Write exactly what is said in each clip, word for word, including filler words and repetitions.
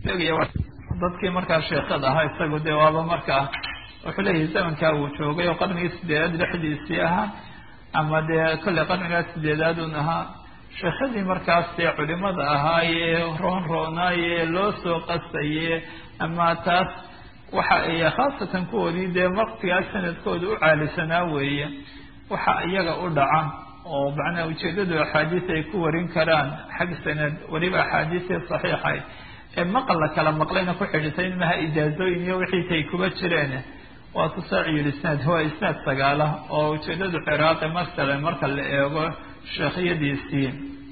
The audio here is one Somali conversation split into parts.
dadkii markaa sheekada ahaa isagu dee waaba markaa wuxuu leeyahay zamankaa uu joogay oo qarnigii sideedaad dhexdiisii ahaa ama dee kolley qarnigaa sideedaad un ahaa sheekadii markaas dee culimada ahaaye roon roonaaye loo soo qasaye ama taas waxa ay khaasatan kuwoodii dee waqtigaas sanadkooda u caalisanaa weeye waxa iyaga u dhaca oo macnaha ujeedadu axaadiis ay ku warin karaan xag sanad weliba axaadiisii saxiixay ee maqal la kala maqlayna ku xidhitay in maha ijaazooyin iyo wixiisay kuba jireen waa tusaaciyu isnaad waa isnaad sagaala oo ujeedadu ciraaqi masalan marka la eego sheekhyadiisii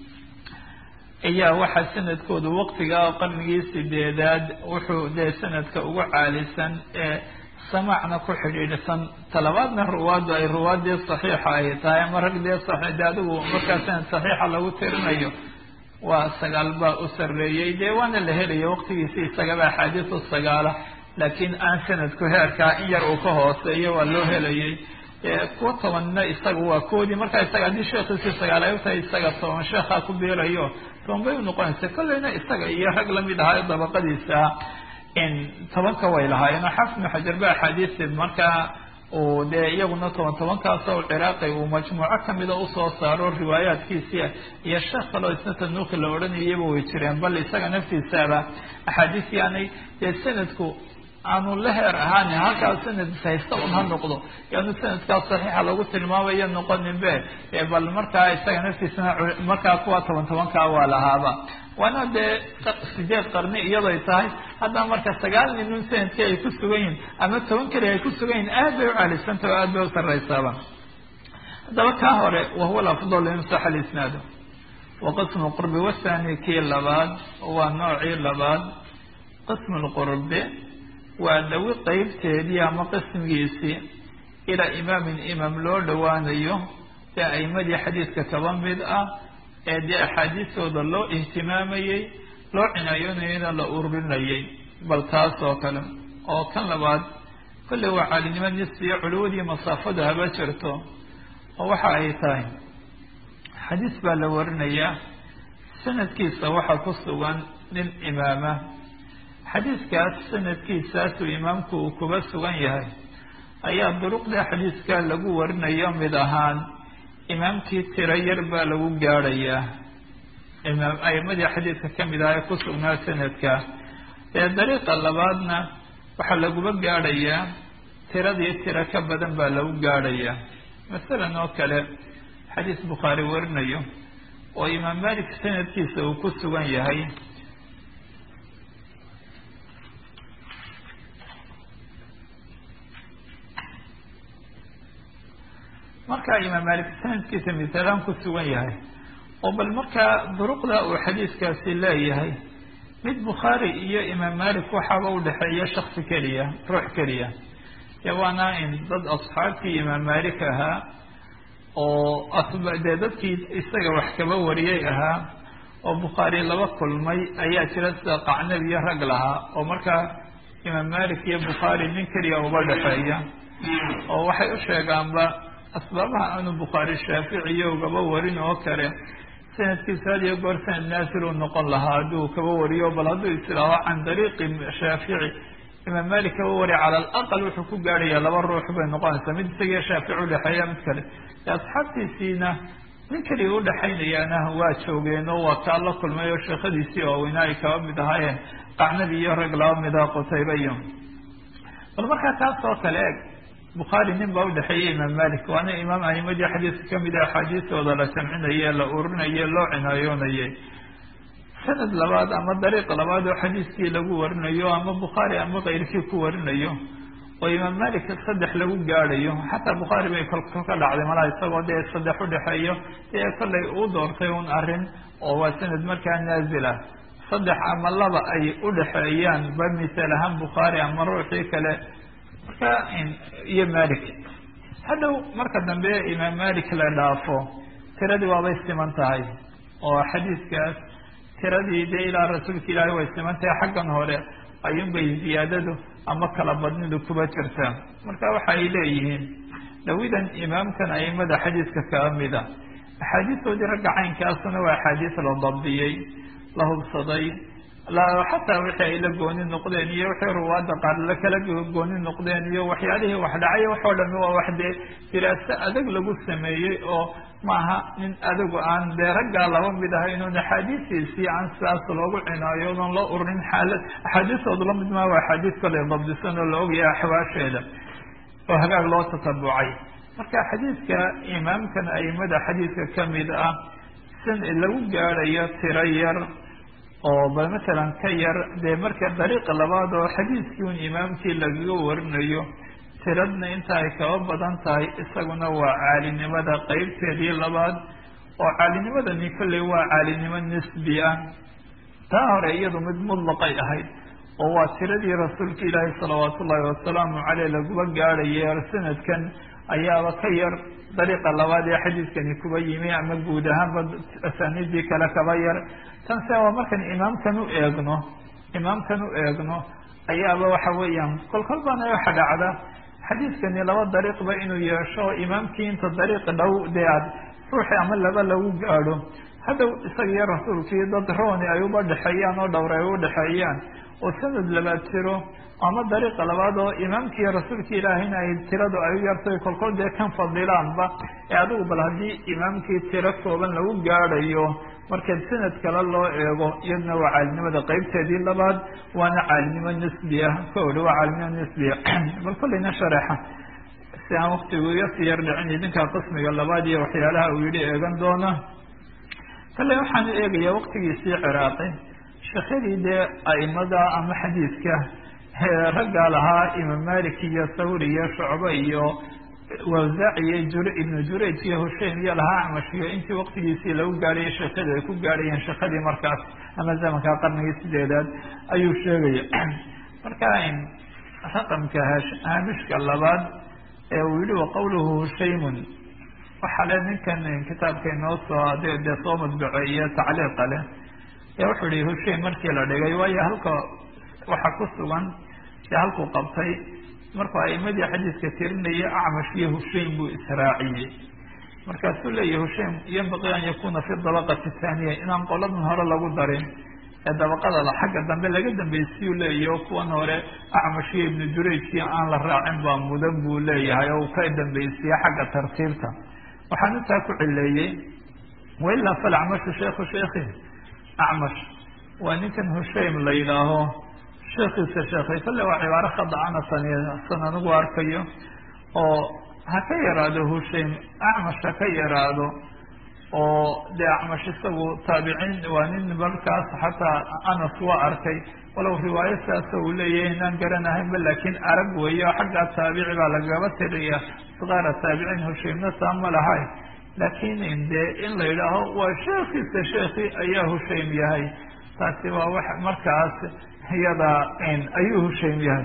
ayaa waxaa sanadkooda waqtiga qarnigii sideedaad wuxuu dee sanadka ugu caalisan ee samacna ku xidhiidhsan talabaadna ruwaaddu ay ruwaadii saxiixa ay tahay ama rag dee saxiide adigu markaa sanad saxiixa lagu tirinayo waa sagaal baa u sarreeyey dee waana la helaya waqtigiisi isagaba axaadiis u sagaala laakiin aan sanadku heerkaa in yar uu ka hooseeyo waa loo helayay kuwa tobanna isaga waa koodii markaa isaga haddii sheekhiisii sagaal ay utahay isaga toban sheekhaa ku biirayo toban bay unoqonaysa kolleyna isaga iyo rag lamid ahaa dabaqadiisa in tobanka way lahaayeen oo xafid ibnu xajar ba axaadiisi markaa uu dee iyaguna toban tobankaasoo ciraaqi uu majmuuco kamida usoo saaro riwaayaadkiisia iyo sheekh kaloo isna tanuuki la odhanayaba way jireen bal isaga naftiisaaba axaadiis yaanay dee sanadku aanu la heer ahaan halkaas sanad haysta un ha noqdo yaanu sanadkaas saxiixa lagu tilmaamayo noqoninbe bal markaa isaga naftiisana markaa kuwa toban tobankaa waa lahaaba waana dee sideed qarni iyadoy tahay haddana marka sagaal ninun sanadkii ay ku sugan yihin ama toban keli ay ku sugan yihin aad bay u caalisantah o aad bay u sarraysaaba haddaba kaa hore wahuwa alafdal yumsax alisnaad waqismu lqurbi wathani kii labaad waa noocii labaad qismu lqurbi waa dhawi qeybteedii ama qismigiisii ilaa imaamin imaam loo dhowaanayo ee aimadii xadiidka kaba mid ah ee dee axaadiistooda loo ihtimaamayey loo cinaayonayana la ururinayay bal taas oo kale oo kan labaad kolley waa caalinimo nisbiya culuwadii masaafadu haba jirto oo waxa ay tahay xadiis baa la warinayaa sanadkiisa waxaa ku sugan nin imaama xadiiskaas sanadkiisaasuu imaamku uu kuba sugan yahay ayaa duruqda xadiiskaa lagu warinayo mid ahaan imaamkii tiro yar baa lagu gaadhayaa imaam aimadii xadiidka kamid ah ee ku sugnaa sanadka ee dariiqa labaadna waxaa laguba gaadhayaa tiradii tiro ka badan baa lagu gaadhayaa masalan oo kale xadiis bukhaari warinayo oo imaam malik sanadkiisa uu ku sugan yahay markaa imaam malik sanadkiisa misalaan ku sugan yahay oo bal markaa duruqda uu xadiiskaasi leeyahay mid bukhaari iyo imaam malik waxaaba udhexeeya shaksi keliya ruux keliya dee waana in dad asxaabtii imaam malik ahaa oo dee dadkii isaga wax kaba wariyay ahaa oo bukhaari laba kulmay ayaa jira sida qacnab iyo rag lahaa oo markaa imaam malik iyo bukhaari nin keliya uba dhexeeya oo waxay u sheegaanba asbaabaha aanu bukhaari shaaficiyo ugaba warin oo kale sanadkiisa had iyo goor sanad naasir uu noqon lahaa hadduu kaba wariyo bal hadduu islaaho can dariiqi shaafici imaam malik kaba wari cala alaqal wuxuu ku gaadhayaa laba ruux bay noqonaysaa mid isagiyo shaafici udhexeeya mid kale e asxaabtiisiina nin keliya udhexaynayaana waa joogeen oo waa kaa la kulmay oo sheekhadiisii waaweynaa ay kaba mid ahaayeen qacnabi iyo rag laba mida qutayba iyo bal markaa taas oo kale eg bukhaari nin baa udhexeeyey imaam malik waana imaam aimadii xadiiska kamid a axaadiistooda la jamcinaye la urinaye loo cinaayoonayay sanad labaad ama dariiq labaad oo xadiiskii lagu warinayo ama bukhaari ama keyrkii ku warinayo oo imaam malik saddex lagu gaadhayo xataa bukhaari bay kolkol ka dhacday malaha isagoo dee saddex udhexeeyo dee kollay uu doortay un arrin oo waa sanad markaa naazil ah saddex ama laba ay udhexeeyaan ba misaal ahaan bukhaari ama ruuxii kale marka iyo malik hadhow marka dambe imaam malik la dhaafo tiradii waabay siman tahay oo xadiiskaas tiradii dee ilaa rasuulka ilaahay way siman tahay xaggan hore ayuun bay ziyaadadu ama kala badnidu kuba jirtaa marka waxa ay leeyihiin dhawidan imaamkan aimada xadiiska kaa mida axaadiistoodii ragga caynkaasuna waa axaadiis la dabdiyey la hubsaday xataa wixii ay la gooni noqdeen iyo wixii ruwaadda qaar la kala gooni noqdeen iyo waxyaalihii wax dhacay waxoo dhami waa wax dee diraaso adag lagu sameeyey oo maaha nin adigu aan dee raggaa laba mid ahayn oon axaadiistiisii aan sidaas loogu cinaayo oon loo ururin xaalad axaadiistoodu la mid maa waa axaadiis kale dabdisan oo la ogyahay axwaasheeda oo hagaag loo tatabucay. marka xadiidka imaamkan aimada xadiidka kamid ah sin lagu gaarayo tiro yar oo ba matalan ka yar dee marka dariiqa labaad oo xadiidkii un imaamkii lagaga warinayo tiradna inta ay kaba badan tahay isaguna waa caalinimada qeybteedii labaad oo caalinimadani kolley waa caalinimo nisbi ah. taa hore iyadu mid mudlaqay ahayd oo waa tiradii rasuulka ilaahi salawaatu ullahi wasalaamu caleyh laguba gaadhaye sanadkan ayaaba ka yar dariiqa labaad ee xadiidkani kuba yimi ama guud ahaanba asaaniidii kale kaba yar. tan se waa markan imaamkan u eegno imaamkan u eegno ayaaba waxa weeyaan kolkol baana waxa dhacda xadiidkani laba dariiqba inuu yeesho imaamkii inta dariiq dhow dee aad ruuxi ama laba lagu gaadho hadhow isaga iyo rasuulkii dad rooni ay uba dhexeeyaan oo dhowr ay u dhexeeyaan oo sanad labaad jiro ama dariiqa labaad oo imaamkii iyo rasuulka ilaahayna ay tiradu ay u yartay kolkol dee kan fadilaanba ee adigu bal haddii imaamkii tiro kooban lagu gaadhayo marka sanad kale loo eego iyadna waa caalinimada qeybteedii labaad waana caalinimo nisbi ah kaodha waa caalinimo nisbi ah bal kolleyna shareexa si aan waktigu iyo si yar dhicin idinkaa qismiga labaad iyo waxyaalaha uu yidhi eegan doona. kale waxaan eegaya waktigiisii ciraaqi sheekhyadii dee aimada ama xadiidka raggaa lahaa imaam malik iyo thawri iyo shucbe iyo wawsaac iyo jur ibnu jurayj iyo hushaym iyo lahaa acmash iyo intii waktigiisii lagu gaadhayay sheekhadii ay ku gaadhayeen sheekhadii markaas ama zamanka qarnigii sideedaad ayuu sheegaya. marka raqamka haamishka labaad ee uu yihi waqawluhu hushaymun waxaa le ninkan kitaabka inoo soo de dee soo madbaceeye tacliiqa leh ee wuxuu yihi hushaym markii la dhigay waayo halka waxa ku sugan dee halkuu qabtay markuu aimadii xadiidka tirinaya acmash iyo hushaym buu israaciyey. markaasuu leeyahy hushaym yanbaqii an yakuna fi dabaqati thaaniya inaan qoladan hore lagu darin ee dabaqada xagga dambe laga dambeysiyuu leeyahy oo kuwan hore acmash iyo ibnu jurayjkii aan la raacin baa mudan buu leeyahay oo uu ka dambeysiye xagga tartiibta. waxaan intaa ku cileeyey wailaa falacmashu sheikhu sheikhi acmash waa ninkan hushaym la yidhaaho sheekiisa sheekhay kale waa cibaaro khadacana san anigu arkayo oo ha ka yaraado hushaym acmash ha ka yaraado oo dee acmash isagu taabiciin waa nin markaas xataa anas waa arkay walow riwaayo saasa uu leeyahay inaan garanahaynba laakiin arag weeye oo xaggaa taabici baa lagaba tiriya sikaara taabiciin hushaymna taa ma lahay laakiin dee in la yidhaaho waa sheekiisa sheekhi ayaa hushaym yahay taasi waa wax markaas iyada ayuu hushaym yahay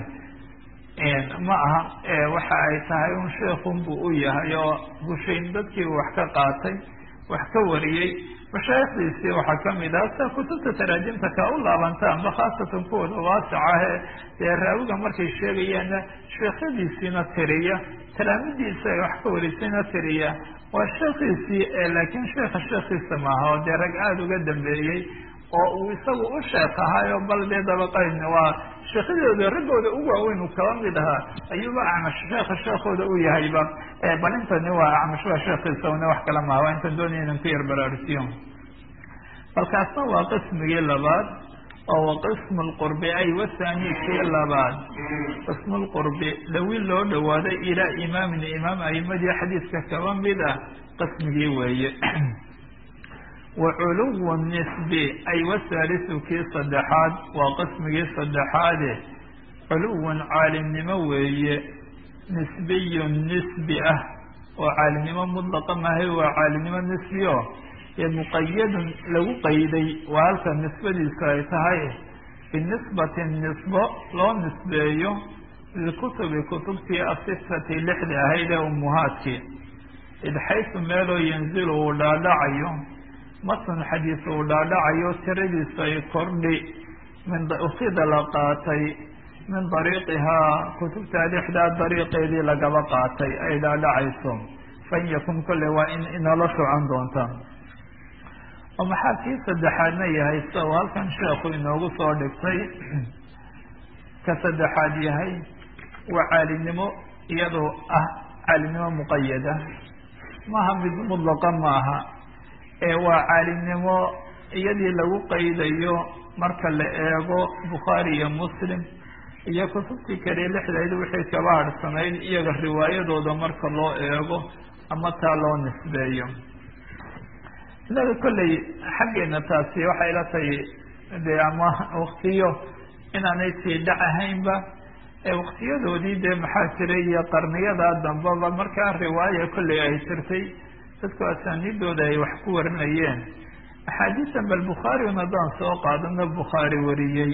ma aha waxa ay tahay un sheekun buu u yahay oo hushaym dadkii wax ka qaatay wax ka wariyey mashaayikdiisii waxaa kamid ah sa kutubta taraajimta kaa u laabantaanba khaasatan kuwooda waasicahe dee raawiga markay sheegayaanna sheekhadiisiina tiriya talaamidiisa ay wax ka warisayna tiriya waa sheekiisii laakiin sheeka sheekiisa maaha oo dee rag aada uga dambeeyey oo uu isagu u sheek ahaayo bal dee dabaqayn waa sheekadooda raggooda u waaweyn uu kaba mid ahaa ayuuba acmash sheeka sheekooda u yahayba bal intani waa acmash waa sheekiisa una wax kala maha waa intan doonaya inan ku yar baraarisiyo. balkaasna waa qismigii labaad oo wa qismu lqurbi ay wathani kii labaad qismu lqurbi dhawi loo dhawaaday ilaa imaamin imaam aimadii xadiidka kaba mid ah qismigii weeye. waculuw nisbi ay wathalisu kii saddexaad waa qismigii saddexaade culuwan caalimnimo weeye nisbiyun nisbi ah oo caalimnimo mudlaqa mahay waa caalimnimo nisbi o ee muqayadun lagu qayday waa halka nisbadiisu ay tahay binisbatin nisbo loo nisbeeyo lilkutubi kutubtii asifati lixda ahayd ee umuhaadkii id xaysu meeloo yanzilu uu dhaadhacayo matn xadiis uu dhaadhacayo tiradiisu ay kordhi min ukida la qaatay min dariiqihaa kutubta lixdaa dariiqeedii lagaba qaatay ay dhaadhacayso fan yakun kolle waa in inala socon doonta oo maxaa kii saddexaadna yahay sida uu halkan sheekhu inoogu soo dhigtay ka saddexaad yahay waa caalinimo iyadoo ah caalinimo muqayada maaha mid mudlaqa maaha ee waa caalinimo iyadii lagu qaydayo marka la eego bukhaari iyo muslim iyo kutubtii kale lixdeed wixii kaba harsanayd iyaga riwaayadooda marka loo eego ama taa loo nisbeeyo inaga kolley xaggeena taasi waxay ila tahay dee ama waktiyo inaanay sii dhac ahaynba ee waktiyadoodii dee maxaa jiray iyo qarniyadaa dambaba markaa riwaaya kolley ay jirtay dadku asaaniidooda ay wax ku warinayeen axaadiisan bal bukhaariun haddaan soo qaadano bukhaari wariyey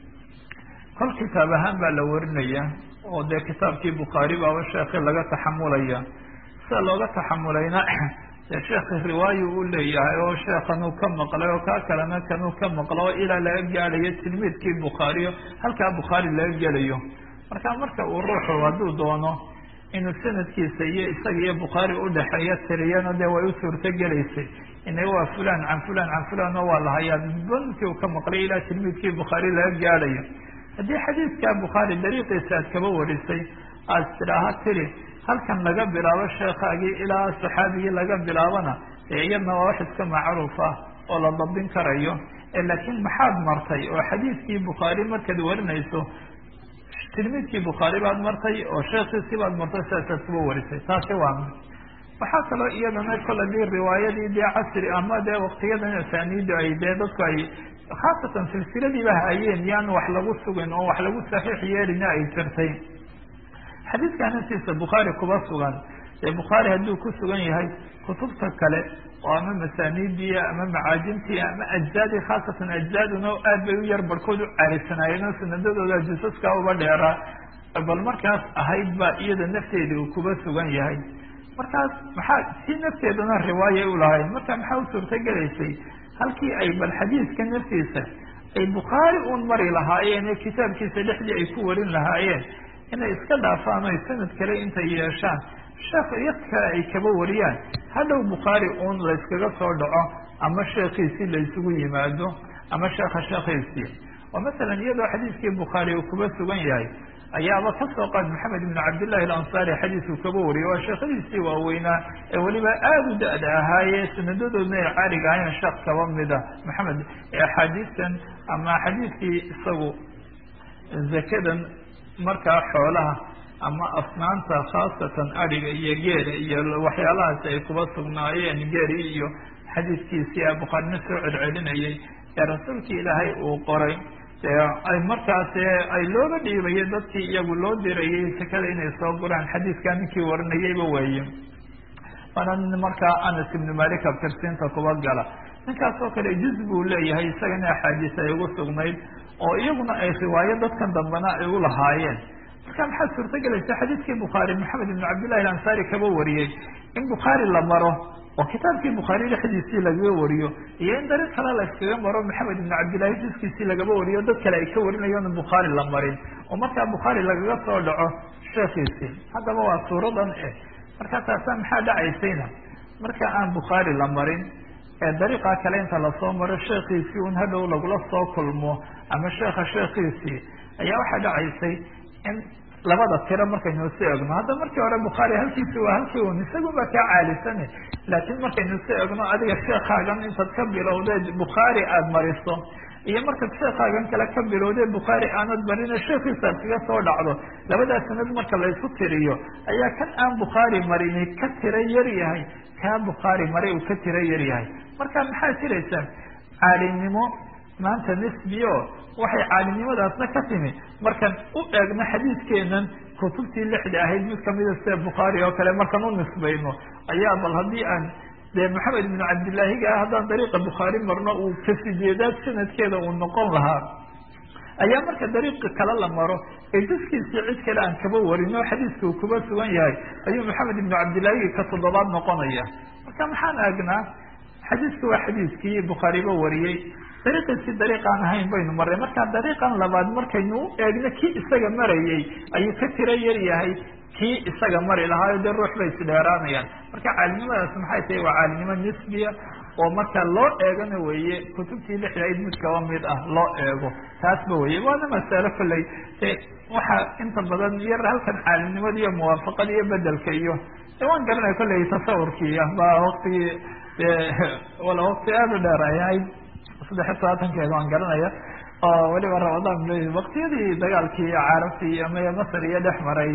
kol kitaab ahaan baa la warinaya oo dee kitaabkii bukhaari baaba sheekhi laga taxamulaya sida looga taxamulayna dee sheekhi riwaayo uu leeyahay oo sheekhanuu ka maqlay oo kaa kalena kanuu ka maqlo oo ilaa laga gaadhayo tilmiidkii bukhaariyo halkaa bukhaari laga gelayo marka marka uu ruuxu hadduu doono inuu sanadkiisa iyo isaga iyo bukhaari udhexeeya tiriyana dee way u suurto gelaysay ina waa fulan can fulan can fulan oo waa lahayaa bankii uu ka maqlay ilaa tilmiidkii bukhaari laga gaadhayo haddii xadiidkaa bukhaari dariiqiisa aad kaba warisay aad tidhaaha tiri halkan laga bilaabo sheekhaagii ilaa saxaabigii laga bilaabana ee iyadna waa wax iska macruuf ah oo la dabdin karayo laakiin maxaad martay oo xadiidkii bukhaari markaad warinayso tilmiidkii bukhaari baad martay oo sheekhiisii baad martay sidaasaad kuba warisay taasi waa mid waxaa kaloo iyadana kolle dii riwaayadii dee casri ama dee waktiyadan asaaniidu ay dee dadku ay khaasatan silsiladiiba hayeen yaan wax lagu sugin oo wax lagu saxiix yeelina ay jirtay xadiidka naftiisa bukhaari kuba sugan ee bukhaari hadduu ku sugan yahay kutubta kale oo ama masaaniidii ama macaajintii ama ajzaadii khaasatan ajzaaduna aad bay u yar barhkood u caalisanaayeen oo sanadadooda jusaska uba dheeraa bal markaas ahayd baa iyada nafteedii uu kuba sugan yahay markaas maxaa si nafteeduna riwaaya u lahayd marka maxaa u suurto gelaysay halkii ay bal xadiiska naftiisa ay bukhaari uun mari lahaayeen ee kitaabkiisa dhexdii ay ku warin lahaayeen inay iska dhaafaan oy sanad kale intay yeeshaan sheekh iyad kale ay kaba wariyaan hadhow bukhaari uun layskaga soo dhaco ama sheekhiisii laysugu yimaado ama sheekha sheekhiisii oo masalan iyadoo xadiiskii bukhaari uu kuba sugan yahay ayaaba kasoo qaad maxamed ibn cabdillahi alansaari xadiisuu kaba wariyay waa sheekhadiisii waaweynaa ee weliba aada u da-da ahaaye sanadadoodna ay caariga ahayn sheekh kaba mida maxamed axaadiistan ama xadiiskii isagu zakadan markaa xoolaha ama asnaanta khaasatan ariga iyo geela iyo waxyaalahaas ay kuba sugnaayeen geeri iyo xadiiskiisii a bukhaarina soo celcelinayay ee rasuulkii ilaahay uu qoray ay markaas ay looga dhiibayo dadkii iyagu loo dirayay sakada inay soo guraan xadiiskaa ninkii warinayayba weeye waana markaa anas ibnu malik abtirsiinta kuba gala ninkaas oo kale juz buu leeyahay isagana axaadiis ay ugu sugnayd oo iyaguna ay riwaayo dadkan dambena ay u lahaayeen marka maxaad suurto gelaysa xadiiskii bukhaari maxamed ibnu cabdillahi alansaari kaba wariyey in bukhaari la maro oo kitaabkii bukhaari dhexdiisii lagaga wariyo iyo in dariiq kale la iskaga maro maxamed ibnu cabdillahi jiskiisii lagaba wariyo dad kale ay ka warinayoon bukhaari la marin oo markaa bukhaari lagaga soo dhaco sheekhiisii haddaba waa suuradan eh marka taasaa maxaa dhacaysayna marka aan bukhaari la marin ee dariiqa kale inta lasoo maro sheekhiisii un hadhow lagula soo kulmo ama sheekha sheekhiisii ayaa waxaa dhacaysay in labada tiro markaynu si egno hadda markii hore bukhaari halkiisi waa halkii un isaguba kaa caalisane laakiin markaynu si egno adiga sheekaagan intaad ka bilowdeed bukhaari aada mariso iyo markaad sheekaagan kale ka bilowdeed bukhaari aanad marina sheekhiisa aad kaga soo dhacdo labadaas sanad marka laysu tiriyo ayaa kan aan bukhaari marini ka tiro yar yahay kaa bukhaari maray uu ka tiro yar yahay marka maxaa jiraysaa caalinimo maanta nisbiyo waxay caalimnimadaasna ka timi markaan u eegno xadiiskeenan kutubtii lixda ahayd mid kamida sida bukhaari oo kale markaan u nisbayno ayaa bal haddii aan dee maxamed ibnu cabdillaahiga haddaan dariiqa bukhaari marno uu ka sideedaad sanadkeeda uu noqon lahaa ayaa marka dariiqa kale la maro ee juskiisii cid kale aan kaba warino xadiiska uu kuba sugan yahay ayuu maxamed ibnu cabdillaahiga ka toddobaad noqonaya marka maxaan eegnaa xadiiska waa xadiiskii bukhaariba wariyey dariiqiisi dariiq aan ahayn baynu marray marka dariiqan labaad markaynu u eegno kii isaga marayay ayuu ka tiro yar yahay kii isaga mari lahaayo dee ruux bay isdheeraanayaan marka caalimnimadaas maxay tahay waa caalimnimo nisbiya oo marka loo eegana weeye kutubtii lixdayd mid kaba mid ah loo eego taasba weye waana masalo kolley waxa inta badan yar halkan caalimnimada iyo muwaafaqada iyo bedelka iyo waan garanaya kolley tasawurkii amba waktigii wala wakti aada u dheer ay ahayd saddex iyo tobaatankeeda waan garanaya oo weliba ramadaan waktiyadii dagaalkii carabtii ama masr iyo dhex maray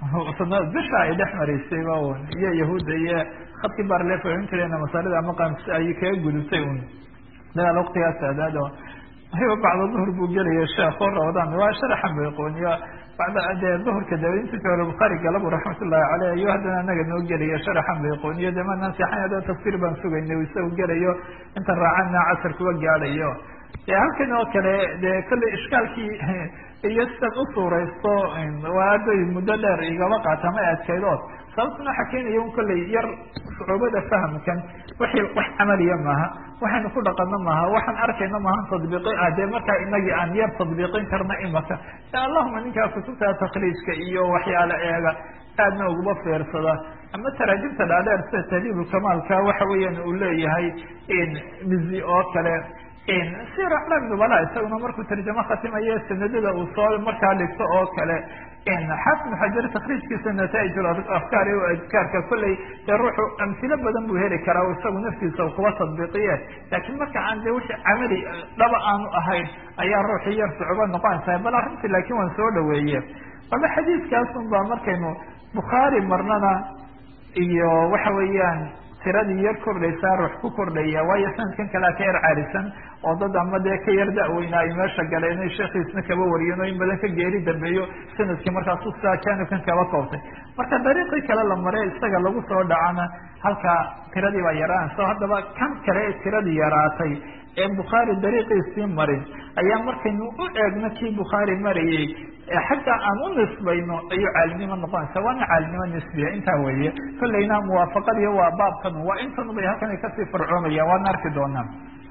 bisha ay dhex maraysayba un iyo yahuudda iyo khadkii barlef ohan jireen masalada ama qams ay kaga gudubtay un dagaal waktigaas aadaado ayba bacda duhur buu gelaya sheekh oo ramadaan waa sharaxan bayqooniyo bacda dee duhurka daawinta joola bukhaari galabu raxmatullahi caleyh iyo haddana anaga noo gelaya sharaxan bayqooniyo dee manaan seexan ada tafsiir baan sugayna isagu gelayo inta raacana casar kuwa gaadhayo de halkan oo kale dee kolley ishkaalkii iyo sidaad u suuraysto waa aday muddo dheer igaba qaata ma adkaydood sababtuna waxaa keenaya un kolley yar sucuubada fahamkan wixii wax camaliya maaha waxaynu ku dhaqano maaha waxaan arkayna maaha tadbiiqi ah dee markaa inagii aan yar tadbiiqin karna imaka allahuma ninkaa kutubta takriijka iyo waxyaala eega aadna uguma fiirsada ama taraajimta dhaadheer sida tahdiibulkamaalka waxa weeyaan uu leeyahay mizi oo kale sir aclaam nubala isaguna markuu tarjamo khatimayo sanadada uu soo markaa dhigto oo kale xaafid xajar takriijkiisa nataaij afkaar o adkaarka kolley dee ruuxu amhilo badan buu heli karaa isagu naftiisa u kuba tadbiiqiye laakiin marka aan de wixii camali dhaba aanu ahayn ayaa ruuxi yar sucuba noqonaysa bal arrintii laakiin waan soo dhaweeye wala xadiiskaasun baa markaynu bukhaari marnana iyo waxa weeyaan tiradii yar kordhaysaa ruux ku kordhaya waayo sanadkan kalea ka yar caarisan oo dad ama dee ka yar da-weyna ay meesha galeen ay sheekiisna kaba wariyeen oo in badan ka geeri dambeeyo sanadkii markaasu sidaa janibkan kaba koobtay marka dariiqii kale la maray isaga lagu soo dhacana halkaa tiradii baa yaraanaysa haddaba kan kale ee tiradii yaraatay ee bukhaari dariiqiisii marin ayaa markaynu u eegno kii bukhaari marayey xagga aan u nisbayno ayuu caalimnimo noqonaysa waana caalimnimo nisbiya intaa weeye kolleyna muwaafaqadiyo waa baabkan waa intan bay halkan ay kasii farcoomayaan waana arki doonaa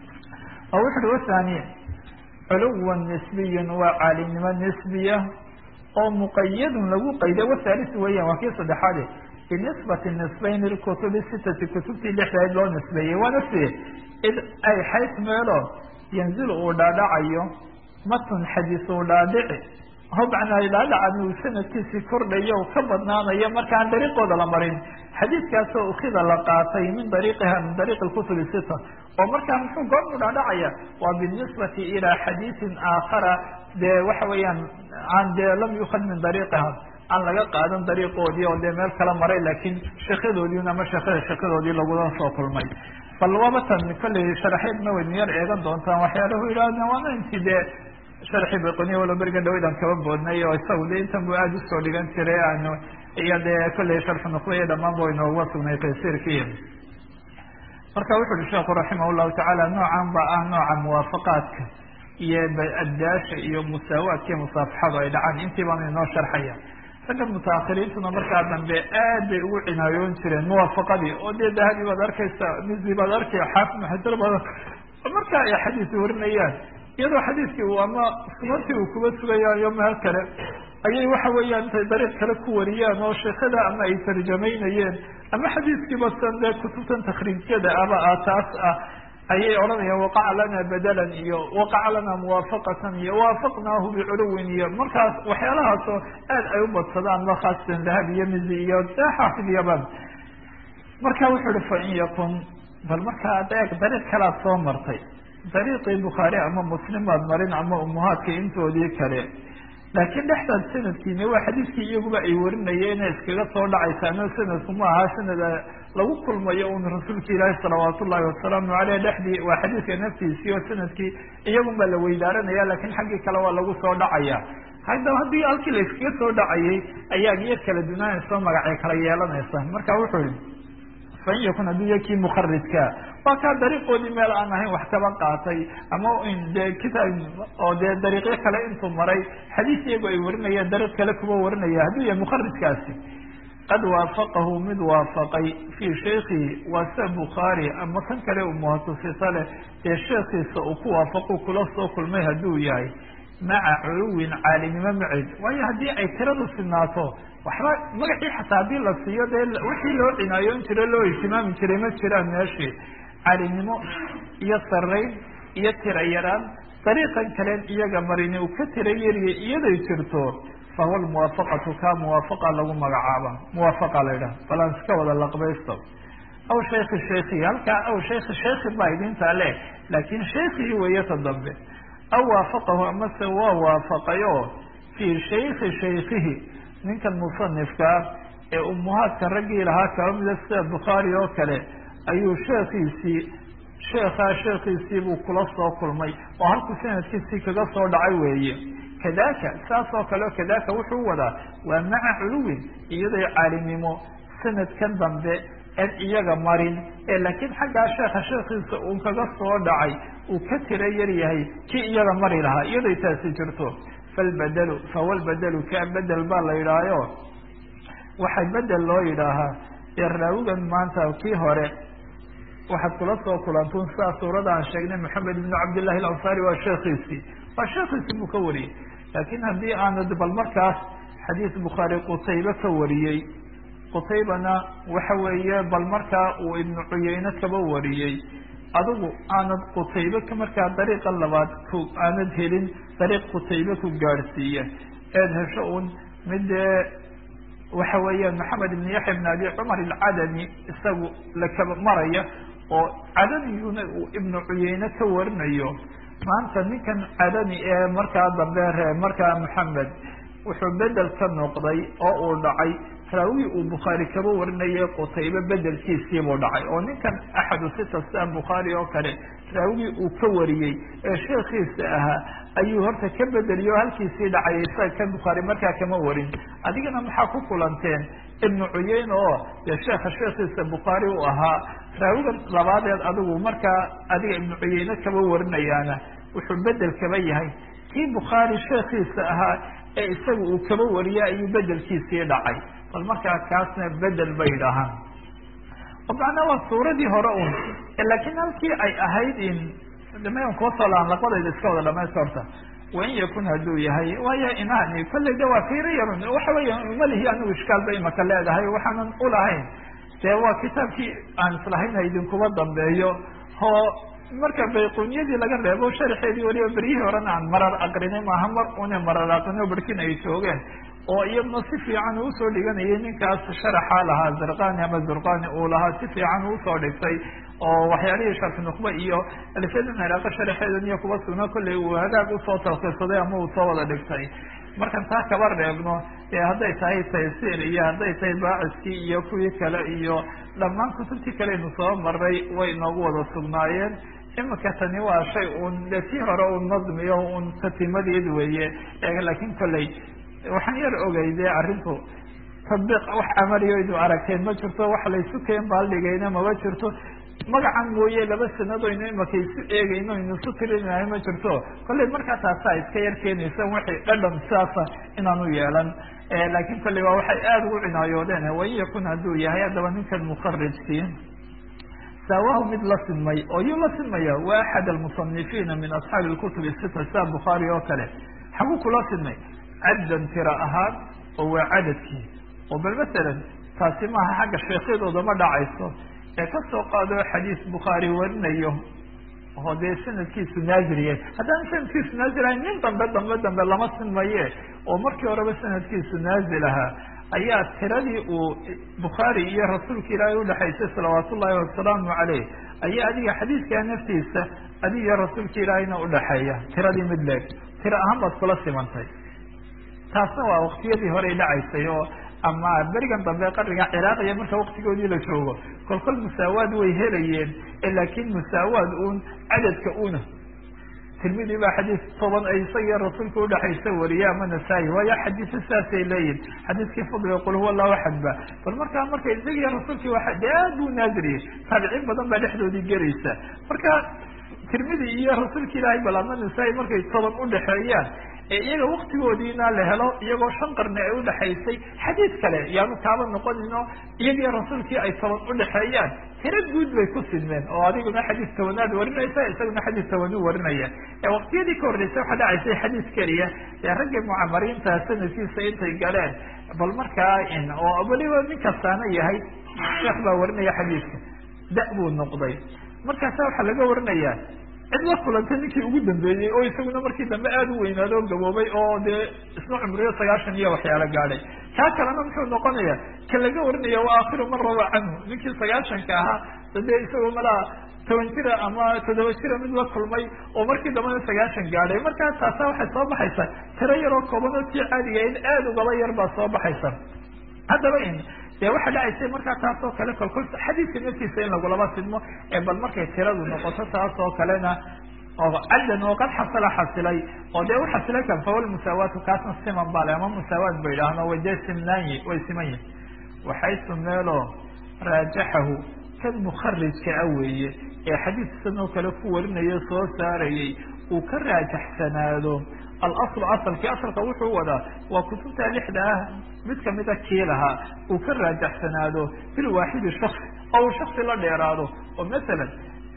oo wuxu uhi wathaniya culuwan nisbiyan waa caalimnimo nisbiya oo muqayadun lagu qayday wathalis weeyaan waa kii saddexaade binisbati nisbayn lkutubi sitati kutubtii lixdayd loo nisbeeyey waana si id ay xays meelo yanzil uu dhaadhacayo matn xadiis uu dhaadhici hobcana dhaadhacan uu sanadkiisii kordhayo ka badnaanayo markaan dariiqooda la marin xadiidkaasoo ukida la qaatay min dariiqiha min dariiqi lkutubi sita oo markaa muxuu goormu dhaadhacaya waa binisbati ilaa xadiisin aakhara dee waxa weeyaan aan dee lam yukad min dariiqiha aan laga qaadan dariiqoodii oo dee meel kala maray laakiin sheekhadoodiin ama sheekada sheekadoodii lagula soo kulmay bal wabatan kolley sharaxeedna waynu yar eegan doontaan waxyaalahu yidhaahda waana intii dee sharxi baqoniya walo beriga dhawaydaan kaba boodnay oo isagu de intan buu aada usoo dhigan jiray aanu iyo dee kolley sharxu nuqbaya dhamaan ba inooga sugnay taysiirkii marka wuxu uhi sheekhu raximah llahu tacaala noocan ba ah nooca muwaafaqaadka iyo addaasha iyo musaawaadka iyo musaafaxadu ay dhacaan intii baanu inoo sharxaya ragga mutaahiriintuna markaa dambe aad bay ugu cinaayoon jireen muwaafaqadii oo dee dahabi baad arkaysa mizi baad arkay xaafid maxajar badan marka ay xadiis warinayaan iyadoo xadiiskii uu ama sunantii uu kuba sugayaayo meel kale ayay waxa weeyaan intay dariiq kale ku wariyaan oo sheekada ama ay tarjamaynayeen ama xadiiskiiba san dee kutubtan takriijyada ama a taas ah ayay odhanayaan waqaca lana badalan iyo waqaca lana muwaafaqatan iyo waafaqnaahu biculuwin iyo markaas waxyaalahaasoo aad ay u badsadaan ba khaasatan dahab iyo mizi iyo xaafid yaban marka wuxuu uhi fain yakun bal markaa deeg dariiq kalaad soo martay dariiqii bukhaari ama muslim baad marin ama umuhaadka intoodii kale laakiin dhexdaad sanadkiina waa xadiiskii iyaguba ay warinayeen iskaga soo dhacaysaano sanadku ma aha sanad lagu kulmayo un rasuulka ilaahi salawaat ullahi wasalaamu aleyh dhexdii waa xadiiska naftiisii oo sanadkii iyagun baa la weydaaranaya lakin xaggii kale waa lagu soo dhacaya haddaba haddii halkii la iskaga soo dhacayay ayaa yar kala dunaanaysa magacay kala yeelanaysa marka wuxuu yihi fain yakun haddii yakii mukharijka waa kaa dariiqoodii meel aan ahayn wax kaba qaatay ama de kitaab oo dee dariiqyo kale intuu maray xadiis iyagu ay warinayeen dariiq kale kuba warinaya hadduu yahay mukharijkaasi qad waafaqahu mid waafaqay fii shaykihi waa sida bukhaari ama kan kale umuhatasita leh dee sheekiisa uu ku waafaqu kula soo kulmay hadduu yahay maca culuwin caalinimo macid waayo haddii ay tiradu sinaato waxba magacii xataa haddii la siiyo dee wixii loo cinaayoon jiray loo ihtimaami jiray ma jiraan meeshii calinimo iyo sarayn iyo tira yaraan dariiqan kaleen iyaga marini uu ka tira yariya iyaday jirto fahuwa almuwaafaqatu kaa muwaafaqa lagu magacaaba muwaafaqa la yidhaha balan iska wada laqbaysto aw shaykhi shaykhi halkaa aw shaykhi shaykhi baa idintaa le laakin shaykhii weeye ta dambe aw waafaqahu amase waa waafaqayo fii shaykhi shaykhihi ninkan musanifkaa ee umuhaadka raggii lahaa kaba mida sida bukhaari oo kale ayuu sheekhiisii sheekhaa sheekhiisii buu kula soo kulmay oo halkuu sanadkiisii kaga soo dhacay weeye kadaka saas oo kale kadaka wuxuu wadaa waa maca culuwin iyaday caalinimo sanadkan dambe en iyaga marin ee laakiin xaggaa sheekha sheekhiisa uu kaga soo dhacay uu ka tira yar yahay kii iyaga mari lahaa iyaday taasi jirto falbadelu fawalbadelu kaa bedel baa la yidhaahayo waxaa bedel loo yidhaahaa ee raawigan maanta kii hore waxaad kula soo kulantuun sidaa suurada aan sheegnay maxamed ibnu cabdillahi alansaari waa sheekhiisii waa sheekhiisii buu ka wariyey laakiin haddii aanad bal markaas xadiis bukhaari qutaybe ka wariyey qutaybana waxa weeye bal markaa uu ibnu cuyeyne kaba wariyey adigu aanad qutaybe ka markaa dariiqa labaad ku aanad helin dariiq qutaybe ku gaadhsiiya eed hesho un midee waxa weeyaan maxamed ibn yaxya ibn abi cumar alcadani isagu lakaba maraya oo cadaniyuna uu ibnu cuyeyne ka warinayo maanta ninkan cadani ee markaa dambe ree markaa maxamed wuxuu bedel ka noqday oo uu dhacay raawi uu bukhaari kaba warinayay qutaybe bedelkiisii buu dhacay oo ninkan axadu sita sida bukhaari oo kale raawigii uu ka wariyey ee sheekhiisa ahaa ayuu horta ka bedeliyo halkiisii dhacay isaga ka bukhaari markaa kama warin adigana maxaa ku kulanteen ibnu cuyeyne oo dee sheekha sheekhiisa bukhaari u ahaa raawigan labaadeed adigu markaa adiga ibnu cuyeyne kaba warinayaana wuxuu bedel kaba yahay kii bukhaari sheekhiisa ahaa ee isaga uu kaba wariya ayuu bedelkiisii dhacay bal markaa kaasna bedel bay dhahaan oo macnaa waa suuradii hore un laakiin halkii ay ahayd in damayan kuwasolaan laqadayda iska wada dhamaysta horta wain yakun hadduu yahay waayo inaani kolley de waa fiiro yarun waxa weya malihi anigu ishkaal bay imaka leedahay waxaanan ulahayn dee waa kitaabkii aan islahayn idinkuba dambeeyo oo marka bayquniyadii laga reebo sharxeedii waliba beryihii horena aan marar aqrinay maaha mar una marar aqrino barkin ay joogeen oo iyadna si fiican uu usoo dhiganayay ninkaas sharaxa lahaa zarqani ama zurqani uu lahaa si fiican uusoo dhigtay oo waxyaalihii sharxi nuqba iyo alifyada ciraaqo sharaxeedan iyo kuba sugna kolley uu hagaag usoo talkisaday ama uu soo wada dhigtay markan taa kaba reebno ee hadday tahay taysiir iyo hadday tahay baaciskii iyo kuwii kale iyo dhammaan kutubtii kaleynu soo maray way noogu wada sugnaayeen imika tani waa shay un de tii hore un nadmiyo un tatimadeed weeye laakiin kolley waxaan yar ogay de arrintu tadbiiq wax amaliyoydu aragteen ma jirto wax laysu keen baaldhigayna maba jirto magacan mooye laba sanadoynu imaka isu eegayno aynu isu tirinahay ma jirto kolley markaa taasaa iska yar keenaysa waxay dhadhan sidaasa inaanu yeelan laakiin kolley waa waxay aada ugu cinaayoodeen wain yakun hadduu yahay haddaba ninkan mukharijkii saawahu mid la sinmay oo yuu la sinmaya waa axad almusanifiina min asxaabi lkutubi sita sida bukhaari oo kale xaguu kula sinmay caddan tira ahaan oo waa cadadkii oo bal masalan taasi maaha xagga sheekhyadooda ma dhacayso ee kasoo qaado xadiis bukhaari warinayo oo dee sanadkiisu naazil yahay haddaan sanadkiisu naazil ahayn nin dambe dambe dambe lama sinmaye oo markii horeba sanadkiisu naazil ahaa ayaa tiradii uu bukhaari iyo rasuulka ilaahay udhaxaysay salawaat ullahi wasalaamu caleyh ayaa adiga xadiidkaa naftiisa adig iyo rasuulka ilaahayna udhaxeeya tiradii mid leeg tira ahaan baad kula simantay taasna waa waktiyadii horey dhacaysay oo ama berigan dambe qarniga ciraaqiya marka waktigoodii la joogo kol kol musaawaad way helayeen laakin musaawaad un cadadka una tirmidi baa xadiis toban ay isagiyo rasuulka udhaxaysa wariye ama nasaa-i waayo xadiisa sidaasay leeyihin xadiiskii fadliga qul huwa allahu axad ba bal markaa marka isagiyo rasuulkii waa de aad buu naaziriyey taabiciin badan baa dhexdoodii gelaysa marka tirmidi iyo rasuulka ilaahay bal ama nasaa-i markay toban udhaxeeyaan ee iyaga waktigoodiina la helo iyagoo shan qarni ay udhaxaysay xadiis kale yaanu kaaba noqonino iyagiyo rasuulkii ay toban udhaxeeyaan tira guud bay ku sidmeen oo adiguna xadiis tobanaad warinaysa isaguna xadiis tobanuu warinaya ee waktiyadii ka horreysay waxaa dhacaysay xadiis keliya ee raggii mucamariinta sanadkiisa intay galeen bal markaa oo weliba nin kastaana yahay sheekh baa warinaya xadiiska da buu noqday markaasa waxaa laga warinayaa cid la kulantay ninkii ugu dambeeyey oo isaguna markii dambe aada u weynaado o gaboobay oo dee isna cumriyo sagaashan iyo waxyaalo gaadhay kaa kalena muxuu noqonaya ka laga warinaya waa aakhiru man rawa canhu ninkii sagaashanka ahaa dee isagoo malaa toban jira ama toddoba jira mid la kulmay oo markii dambena sagaashan gaadhay markaa taasa waxay soo baxaysa tiro yaroo kooban oo tii caadiga in aada ugaba yar baa soo baxaysa haddaba in dee waxaa dhacaysay markaa taas oo kale kolkol xadiidka naftiisa in lagulaba sidmo ee bal markay tiradu noqoto taas oo kalena oo caddan oo qad xasala xasilay oo dee u xasilay kan fawal musaawaatu kaasna siman bale ama musaawaad ba idhaahno way dee simnaanyi way siman yihin waxaysu meelo raajaxahu kan mukharijka a weeye ee xadiidkan oo kale ku warinayo soo saarayay uu ka raajaxsanaado alasl asalkii asalka wuxuu wadaa waa kutubta lixda ah mid kamida kii lahaa uu ka raajaxsanaado bil waaxidi shaksi oo uu shaksi la dheeraado oo masalan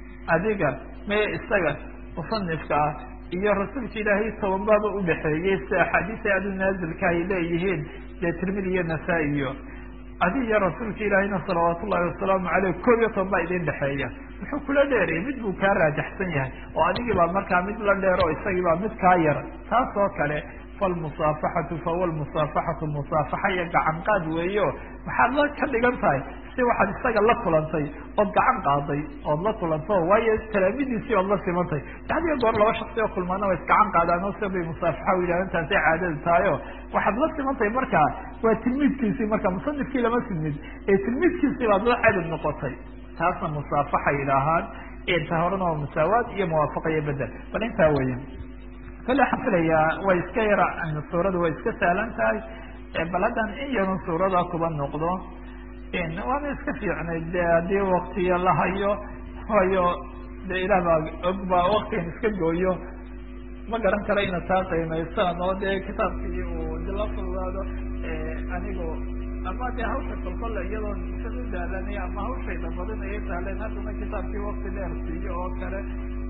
adiga maya isaga musanifka ah iyo rasuulka ilaahay toban baaba udhaxeeyey si axaadiisa aada u naazilka ay leeyihiin dee tirmidi iyo nasaa-i iyo adi iyo rasuulka ilaahayna salawaat ullahi wasalaamu caleyh koob iyo toban baa idin dhexeeya muxuu kula dheerayay mid buu kaa raajaxsan yahay oo adigii baa markaa mid la dheer oo isagii baa mid kaa yar taas oo kale falmusaafaxatu fahuwa lmusaafaxatu musaafaxa iyo gacan qaad weeyo maxaad la ka dhigan tahay si waxaad isaga la kulantay ood gacan qaaday ood la kulanto waayo talaamidiisii ood la simantay hadiyo goor laba shaksi oo kulmaana way isgacan qaadaan oo sibay musaafaxa u yidhahdeen taasay caadada tahayo waxaad la simantay markaa waa tilmiidkiisii marka musanifkii lama simid ee tilmiidkiisii baad la cadad noqotay taasna musaafaxa yidhaahaan inta horena waa musaawaad iyo muwaafaqa iyo bedel bal intaa weya kale waxaan filayaa way iska yara suurada way iska sahlan tahay bal haddaan in yarun suurada kuba noqdo waana iska fiicnay de haddii waktiya la hayo hayo de ilaah baa og baa waktigan iska gooyo ma garan karo ina taa qiimaysaan oo dee kitaabkii uu dila fudaado anigo ama de hawsha kolkolle iyadoo san u daalanay ama hawshayda badinaya sahleen haddana kitaabkii wakti dheer siiyo oo kale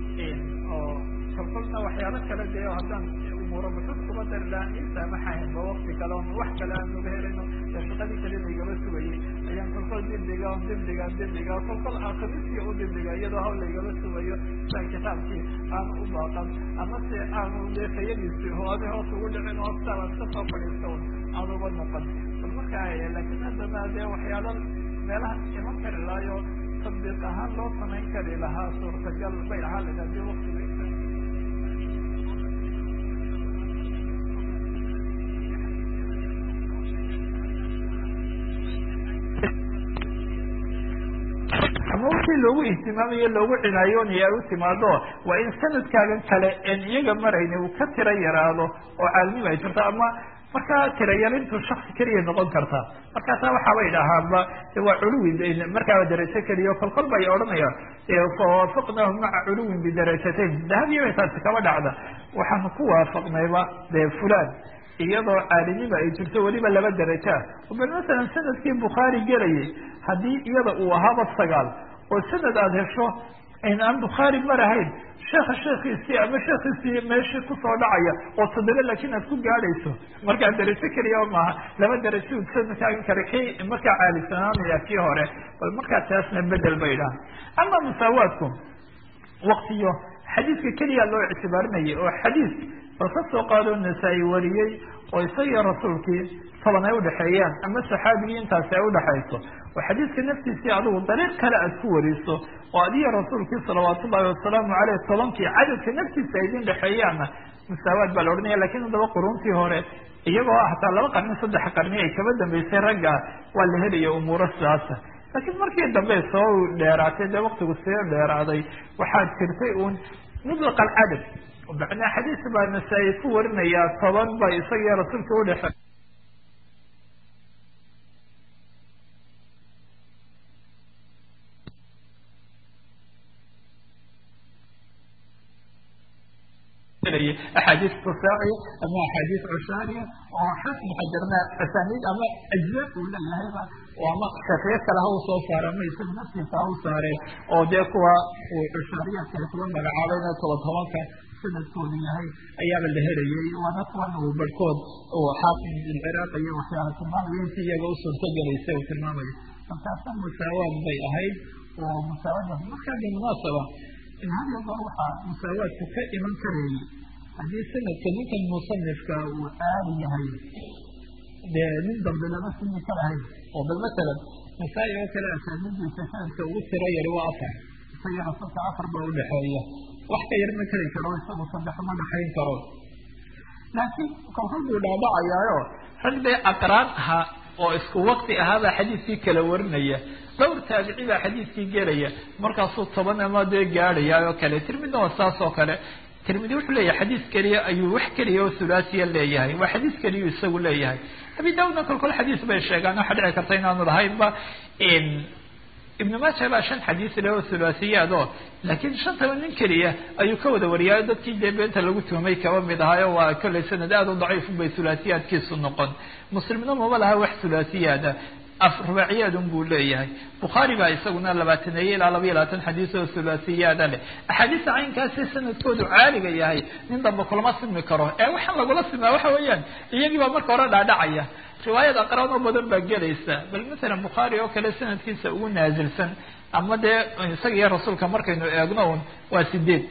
oo kolkolna waxyaalo kale de haddaan umuura buxud kuba dari lahaan ii saamaxahayn ba wakti kale on wax kale aan uga helino ee shaqadii kalena igaba sugayay ayaan kolkol dibdiga on dibdiga dibdiga kolkol akhriisiya u dibdiga iyadoo hawl laigaba sugayo saa kitaabkii aan u baaqan ama se aanu de tayadiisi hoode hoos ugu dhicin oo saaban ka soo fadhiista aan uba noqon bal markaa laakiin haddana dee waxyaalo meelaha iman kari lahayo tadbiiq ahaan loo samayn kari lahaa suurtagal bay ahaa laha dee waktiga ama wixii loogu ihtimaamayo loogu cinaayoonaya ay u timaado waa in sanadkaagan kale en iyaga marayni uu ka tira yaraado oo caalnimo ay jirto ama markaa tira yarintu shaksi keliya noqon kartaa markaa taa waxaaba idhahaanba waa culuwi markaaba darajo keliya kolkol bay odhanayaan fawaafaqnahu maca culuwin bidarajatayn dahabiya taasi kaba dhacda waxaanu ku waafaqnayba dee fulan iyadoo caalinima ay jirto weliba laba daraja bal masalan sanadkii bukhaari gelayay haddii iyada uu ahaaba sagaal oo sanad aada hesho in aan bukhaari marahayn sheekha sheekiisii ama sheekiisii meeshii kusoo dhacaya oo toddoba laakiin aad ku gaadhayso markaa darajo keliya maaha laba darajo sanadkaagan kale ki markaa caalisanaanaya kii hore bal markaa taasna bedel bay dhaha ama musaawaadku waktiyo xadiidka keliya loo ictibaarinayay oo xadiis bal ka soo qaado nasaa-i wariyey oo isagiyo rasuulkii toban ay udhaxeeyaan ama saxaabigii intaasi ay udhaxayso oo xadiidka naftiisii adigu dariiq kale aad ku wariso oo adiyo rasuulkii salawaat ullahi wasalaamu caleyh tobankii cadadka naftiisa ay idin dhexeeyaanna musaawaad baa la odhanaya lakin haddaba quruntii hore iyagoo hataa laba qarni saddex qarni ay kaba dambeysay ragga waa la helaya umuuro sidaasa laakiin markii dambe soo dheeraatay dee waktigu sii dheeraaday waxaad jirtay uun mutlaq alcadad macnaa xadiis baa nasaa-i ku warinayaa toban bay isagiyo rasuulka udhexe axaadiis tusaaciya ama axaadiis cushaariya oo xasn xajarna asaaniid ama ajza uu leeyahayba ama shafiye kale ha u soo saara ma isaga naftiisa ha u saareen oo dee kuwa uu cushaariyaadka ay kuba magacaabayna toban tobanka sanadkoodu yahay ayaaba la helayay waana kuwan uu barhkood uu xaakim ilciraaq iyo waxyaala tilmaamaya intii iyaga u suurto gelaysa uu tilmaamayo markaasa musaawaad bay ahayd ومساواة مركز بالمناسبة إن هذا الضروحة مساواة كإيمان كريم هذه السنة كذلك المصنف كآلية هاي من ضمن لما سنة كرهي وبالمثلا مسائل وكلا أسانيد يتفان كوثر يروى أفع سيئة صوت عفر بقول حوية وحكا يرمي كري كرو يسمى صدح ما نحين كرو لكن كوحد ولا ضع يا هل دي أقرانها وإسكو وقت هذا حديث في كلاورنية لو تابعي حديث في جرية مركز صوت طبعا ما دي جارية وكلا ترمي وساس وكلا ترمي وحلي حديث كريه أي وحكريه وثلاثي اللي يهي وحديث كريه يسوي اللي يهي أبي داونا كل كل حديث بيشيء أنا حد عكرتين أنا رهيبة إن ابن ماجه باشن حديث له ثلاثية ده لكن شنطة من كريه أي كود ورياض ده كي ده بنت لو قلت ما يكون بدهاية وكل سنة ده ضعيف بثلاثيات كيس النقد مسلمنا ما لها واحد ثلاثية ده أربعية دنقول ليه بخاري بقى يسوون لباتنية على بيلات حديث الثلاثية ده أحاديث عين كاسي سنة كود عالي جاي نضرب كل ما سمي كره أي وحنا نقول اسمه وحويان يجي بمر كره لا داعية رواية أقرأنا بدل بجلسة بل مثلا بخاري وكل سنة كيس أقول نازل سن أما ده سجى الرسول كمر كانوا يجنون وسديد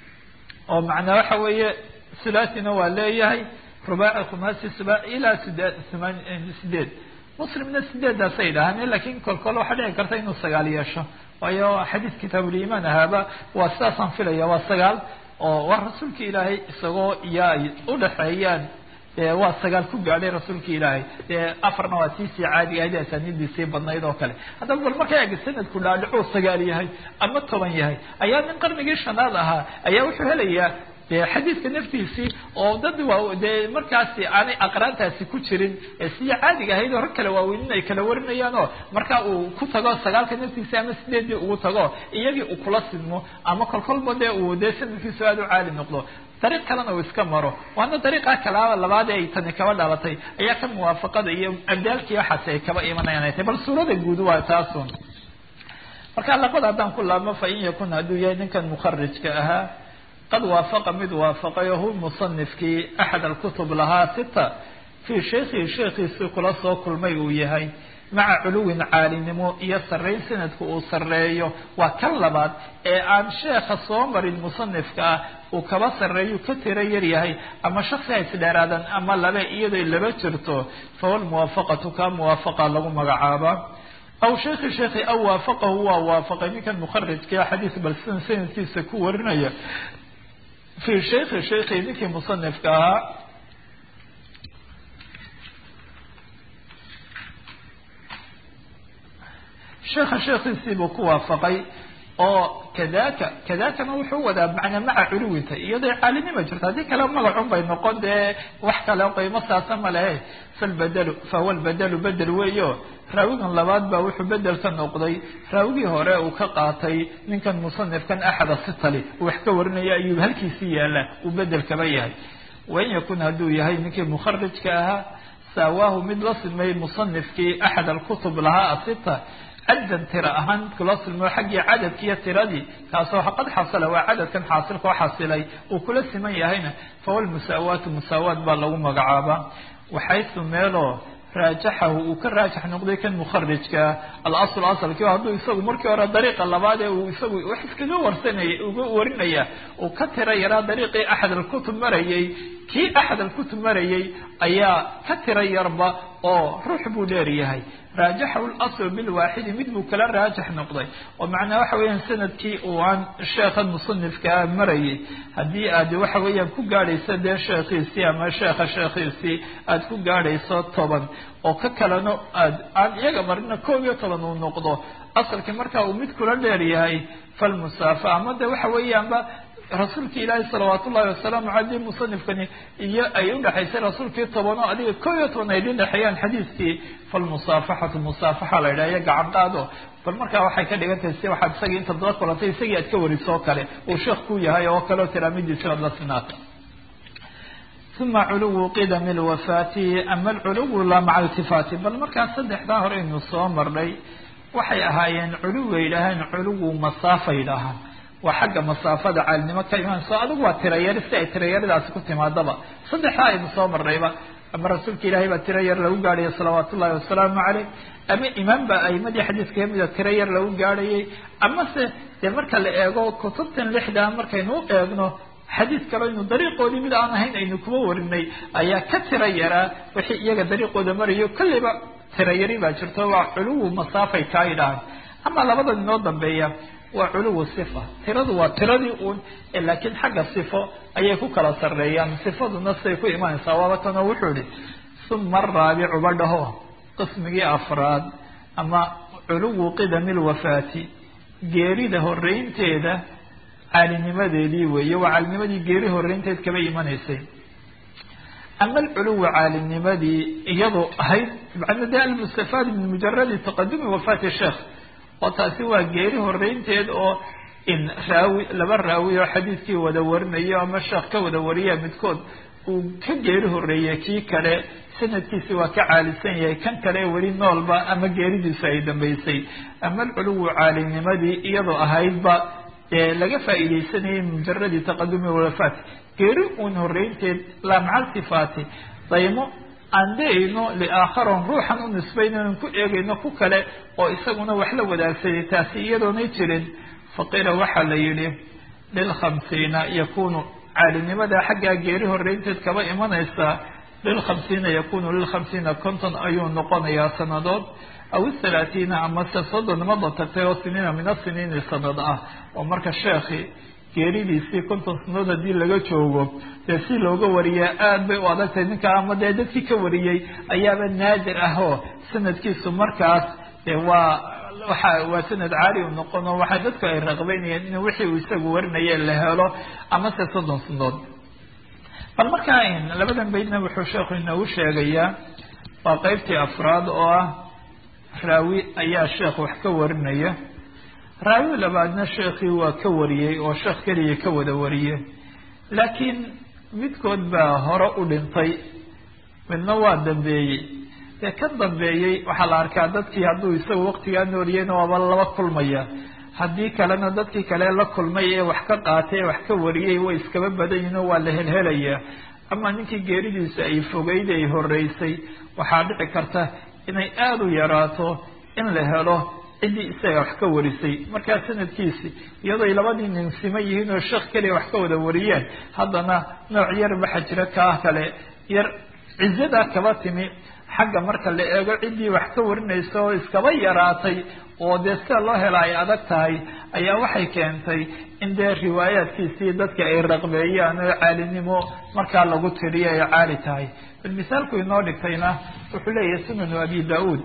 أو معناه وحوي ثلاثي نوع ليه رباع خماسي سبع إلى سداد ثمان سداد مسلم من السداد سيدة يعني لكن كل كل واحد يكرتين السجالية شو ويا حديث كتاب الإيمان هذا وأساسا في ليه والسجال والرسول كإلهي سجوا يا أولحيان والسجال كوج عليه رسول كإلهي أفرنا وتيسي عادي هذا سنين بيسيب النايد وكله هذا أقول ما كان السنة كلها لعو السجالية هاي أما طبعا هاي أيام من قرن جيش هذا أيام وحولية حديث نفتيسي oo dad waa de markaasi aanay aqraantaasi ku jirin si caadi ah aydo rag kale waaweyn ay kala warinayaan oo marka uu ku tago sagaalka naftiisa ama sideed uu tago iyagii uu kula sidmo ama kolkolba de uu de sanadkiisu aad u caali noqdo طريق kalena uu iska maro waana dariiqa kala labaad ay tan kaba dhalatay ayaa ka muwaafaqada iyo abdaalkii waxa ay kaba iimanayaan bal suurada guud waa taasun marka laqad hadan kullama fa in yakun hadu yahay ninkan mukharrijka aha قد وافق مد وافقه المصنف كي أحد الكتب لها ستة في شيخ شيخ سيقول كل ما يويهي مع علو عالي نمو يسرين سند كأسريو وكلبات عن شيخ صومر المصنف كا وكبسريو كتير يريهي أما شخص يسدارادا أما لبا إيدو اللي بجرتو فهو الموافقة كموافقة له مقعابا أو شيخ شيخ أو وافقه هو وافقني كان مخرج كي حديث بل سن سن في سكور نية في شيخ شيخ ذيك مصنف كها شيخ شيخ يسيبك وافقي أو كذاك كذاك ما هو ده معنى مع علوته يضيع علينا ما جرت هذه كلام ما عم بين نقد وحكى لو قيمة سامة له فالبدل فهو البدل بدل وياه راوي اللباد بوح بدل كالنقضي راوي هراء وكقاطي من كان مصنف كان أحد الستة لي وحكى ورنا يا أيها الكيسية له وبدل كبيه وين يكون هدو يهي منك مخرج كها سواه من لصل ما المصنف كي أحد الكتب لها الستة أدن ترى أهان كلاس المحجي عدد كي تردي كاسو قد حصل وعدد كان حاصل وحاصلي وكل سمية هنا فهو المساواة مساواة بالله مقعابا وحيث ماله راجحه وكراجح نقضي كان مخرج كالأصل أصل كي هذا يسوي مركي ورا طريقة اللبادة ويسوي وحس كذا ورسنة ورنية وكتر يرى طريق أحد الكتب مريي كي أحد الكتب مريي أيا كتر يربى أو روح بوداري هاي راجحه الأصل بالواحد مثل كلا راجح نقضي ومعنى وحويا سند كي وعن الشيخ المصنف كمريي هدي أدي وحويا كوجاري سد الشيخ سي أما الشيخ الشيخ سي أد كوجاري صوت طبعا أو ككلانو أد عن يجمرنا كوجي طبعا النقضة أصل كمركا ومثل كلا داري هاي فالمسافة مدة وحويا با رسولك إلهي صلوات الله والسلام عليه مصنف كان أيون حيث رسولك طبعا عليه كل يطبعنا يدين حيان حديثي فالمصافحة المصافحة لا يقع عمداده فالمركة وحي كان يقول تنسي وحد سيء انت الضغط ولا سيء يتكوري سوكالي وشيخ كويا هاي وكالو تلاميذ سنة الله سنات ثم علو قدم الوفاة أما العلو لا مع التفات بل مركة صدح ظاهر إنه الصومر لي وحي أهايين علو إلهين علو مصافة إلهان وحق مسافة عالم مكة إيمان سؤال هو تريار استعي تريار إذا سكت ما ضبا صدق هاي مصوم الرئيبة ama rasuulka ilaahay baa tiro yar lagu gaadhaya salawaat ullahi wasalaamu caleyh ama imaam baa aimadii xadiiska kamida tiro yar lagu gaadhayay amase dee marka la eego kutubtan lixdaa markaynu u eegno xadiis kale aynu dariiqoodii mid aan ahayn aynu kuba warinay ayaa ka tiro yaraa wixii iyaga dariiqooda marayo kolliba tiro yari baa jirto waa culuwu masaafay kaa idhahan ama labada inoo dambeeya waa culuwu sifa tiradu waa tiradii uun laakiin xagga sifo ayay ku kala sareeyaan sifaduna say ku imanaysaa waabatano wuxuu ihi uma araabicu badhaho qismigii afraad ama culuwu qidami lwafaati geerida horeynteeda caalinimadeedii weeye waa caalinimadii geeri horeynteed kaba imanaysay ama alculuwu caalinimadii iyadoo ahayd macna de almustafaad min mujaradi taqadumi wafaati sheekh oo taasi waa geeri horeynteed oo in raawi laba raawi oo xadiiskii wada warinayo ama sheekh ka wada wariya midkood uu ka geeri horeeyey kii kale sanadkiisi waa ka caalisan yahay kan kale weli noolba ama geeridiisu ay dambeysay ama alculuwu caalinimadii iyadoo ahaydba ee laga faa'iidaysanayay mujaradi taqadumi wafaat geeri uun horeynteed laa macal sifaati daymo aan deayno liaakharon ruuxan u nisbaynayno ku eegayno ku kale oo isaguna wax la wadaagsaday taasi iyadoonay jirin faqira waxaa la yidhi lilkhamsiina yakunu caalinimada xaggaa geeri horeynteed kaba imanaysaa lilkhamsiina yakunu lilkhamsiina konton ayuu noqonayaa sanadood aw thalaatiina amase soddon mada tagtay oo siniina min asiniini sanad ah oo marka sheekhi geeridiisii konton sanadood haddii laga joogo dee si looga wariyaa aad bay u adagtahay ninka ama dee dadkii ka wariyey ayaaba naadir ah oo sanadkiisu markaas dee waa waxa waa sanad caali u noqon oo waxaa dadku ay raqbeynayeen in wixii uu isagu warinaya la helo amase soddon sanadood bal markaa labadan baydna wuxuu sheekhu inoogu sheegayaa waa qeybtii afraad oo ah raawi ayaa sheekh wax ka warinaya raawi labaadna sheekhii waa ka wariyey oo sheekh keliya ka wada wariyey laakiin midkood baa hore u dhintay midna waa dambeeyey dee ka dambeeyey waxaa la arkaa dadkii hadduu isagu waqtigaa nooliyeyna waaba laba kulmaya haddii kalena dadkii kale la kulmay ee wax ka qaatay ee wax ka wariyey way iskaba badan yihin oo waa la helhelayaa ama ninkii geeridiisa ay fogeyd ay horeysay waxaa dhici karta inay aada u yaraato in la helo ciddii isaga wax ka warisay markaa sanadkiisi iyadoo labadii nin sima yihiin oo sheekh keliya wax ka wada wariyeen haddana nooc yar waxa jira kaa kale yar cizadaa kaba timi xagga marka la eego ciddii wax ka warinaysa oo iskaba yaraatay oo dee sida loo hela ay adag tahay ayaa waxay keentay in dee riwaayaadkiisii dadka ay raqbeeyaan oo caalinimo markaa lagu tiriyo ay caali tahay bal misaalku inoo dhigtayna wuxuu leeyahay sunanu abi da-uud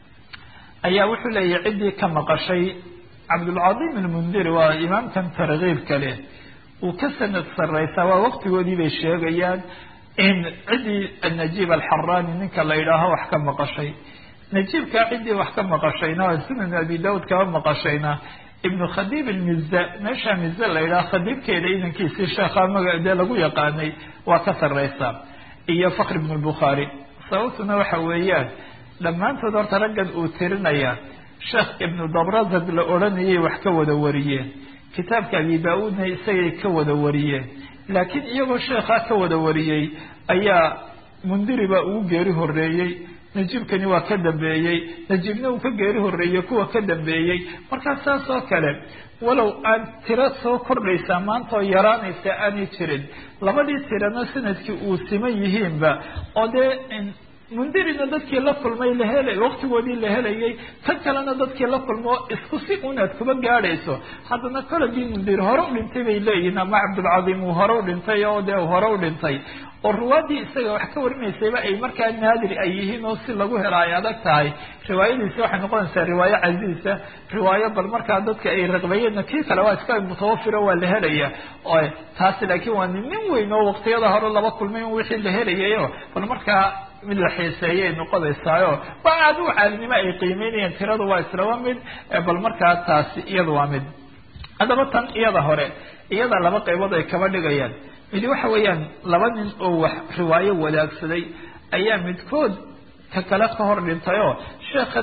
ayaa wuxuu leeyahay ciddii ka maqashay cabdulcadiim almundiri waa imaamkan tarkiibka leh uu ka sanad sareysaa waa waqtigoodii bay sheegayaan in ciddii najiib alxaraani ninka la yidhaaho wax ka maqashay najiibkaa ciddii wax ka maqashayna oo sunan abi da-uud kaba maqashayna ibnu khadiib almiza meesha miza la yidhaha khadiibkeeda idankiisii sheekha maga dee lagu yaqaanay waa ka sareysaa iyo fakr ibn lbukhaari sababtuna waxa weeyaan dhammaantood horta raggan uu tirinaya sheekh ibnu dabrazad la odhanayay wax ka wada wariyeen kitaabka abi da-uudna isagay ka wada wariyeen laakiin iyagoo sheekhaa ka wada wariyey ayaa mundiri baa ugu geeri horeeyey najiibkani waa ka dambeeyey najiibna uu ka geeri horeeyey kuwa ka dambeeyey markaa saas oo kale walow aan tiro soo kordhaysaa maanta oo yaraanaysa aanay jirin labadii tirana sanadkii uu siman yihiinba oo dee mundirina dadkii la kulmay la helay waqtigoodii la helayay kan kalena dadkii la kulmo isku si unaad kuba gaadhayso haddana koladii mundir hore u dhintay bay leeyihiin ama cabdulcadiim uu hore u dhintay oo dee hore u dhintay oo ruwaadii isaga wax ka warinaysayba ay markaa naadir ay yihiin oo si lagu hela ay adag tahay riwaayadiisi waxay noqonaysaa riwaayo casiisa riwaayo bal markaa dadka ay raqbayeenna kii kale waa iska mutawafiro waa la helaya o taasi laakiin waa nin nin weyn oo waqtiyada hore laba kulmay wixii la helayayo bal markaa mid la xiiseeyay noqonaysaayo waa aada u caalinimo ay qiimeynayeen tiradu waa islaba mid bal markaa taasi iyada waa mid haddaba tan iyada hore iyada laba qaybood ay kaba dhigayaan midi waxa weeyaan laba nin oo wax riwaayo wadaagsaday ayaa midkood ka kale ka hor dhintay oo sheekhan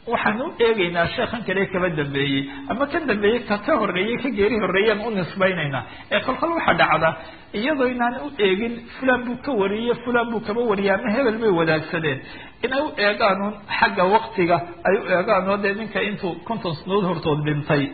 waxaan u eegaynaa sheekhan kale kaba dambeeyey ama kan dambeeyey ka ka horeeyey ka geeri horeeyaan u nisbaynaynaa ee kolkol waxaa dhacda iyadoo inaan u eegin fulan buu ka wariyey fulan buu kaba wariyay ama hebel may wadaagsadeen inay u eegaan un xagga waktiga ay u eegaan oo dee ninka intuu konton sanadood hortood dhintay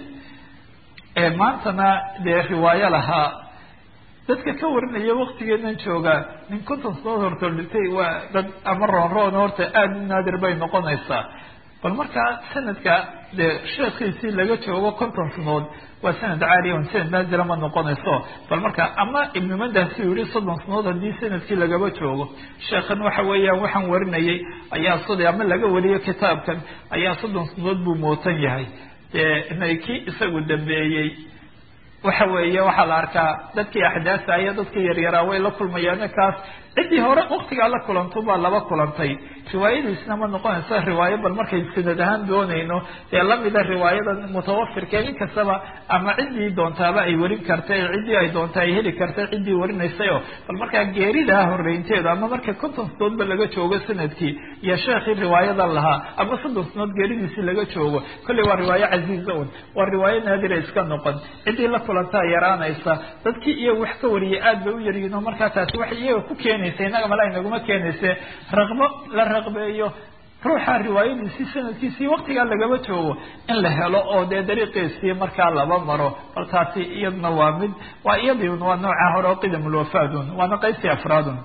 ee maantana dee riwaayo lahaa dadka ka warinaya waktigeedan joogaa nin konton sanadood hortood dhintay waa dad ama roonroon horta aada u naadir bay noqonaysaa bal markaa sanadka dee sheekhiisii laga joogo konton sanadood waa sanad caaliya on sanad naazira ma noqonayso bal markaa ama ibnu mandahsi yihi soddon sanadood haddii sanadkii lagaba joogo sheekhan waxa weeyaan waxaan warinayay ayaa sod ama laga wariyo kitaabkan ayaa soddon sanadood buu mootan yahay dee inay kii isagu dambeeyey waxa weeye waxaa la arkaa dadkii axdaasa iyo dadkii yaryaraa way la kulmayaan kaas ciddii hore waktigaa la kulanto baa laba kulantay riwaayadiisna ma noqonaysa riwaayo bal markay sanad ahaan doonayno dee lamida riwaayada mutawafirkee nin kastaba ama ciddii doontaaba ay warin kartay ciddii ay doonta ay heli kartay ciddii warinaysayo bal markaa geeridaa horeynteeda ama marka konton sanadoodba laga joogo sanadkii iyo sheekhii riwaayadan lahaa ama soddon sanadood geeridiisii laga joogo kolley waa riwaayo casiiza un waa riwaayo naadira iska noqon ciddii la kulantaa yaraanaysa dadkii iyaga wax ka wariyay aad bay u yaryihin oo markaa taasi waxay iyaga ku keenaysa inaga mala inaguma keenayse raqbo la raqbeeyo ruuxa riwaayadiisii sanadkiisii waktigaa lagaba joogo in la helo oo dee dariiqiisii markaa laba maro bal taasi iyadna waa mid waa iyadiun waa nooca hore oo qidamulwafaadun waana qaysi afraadun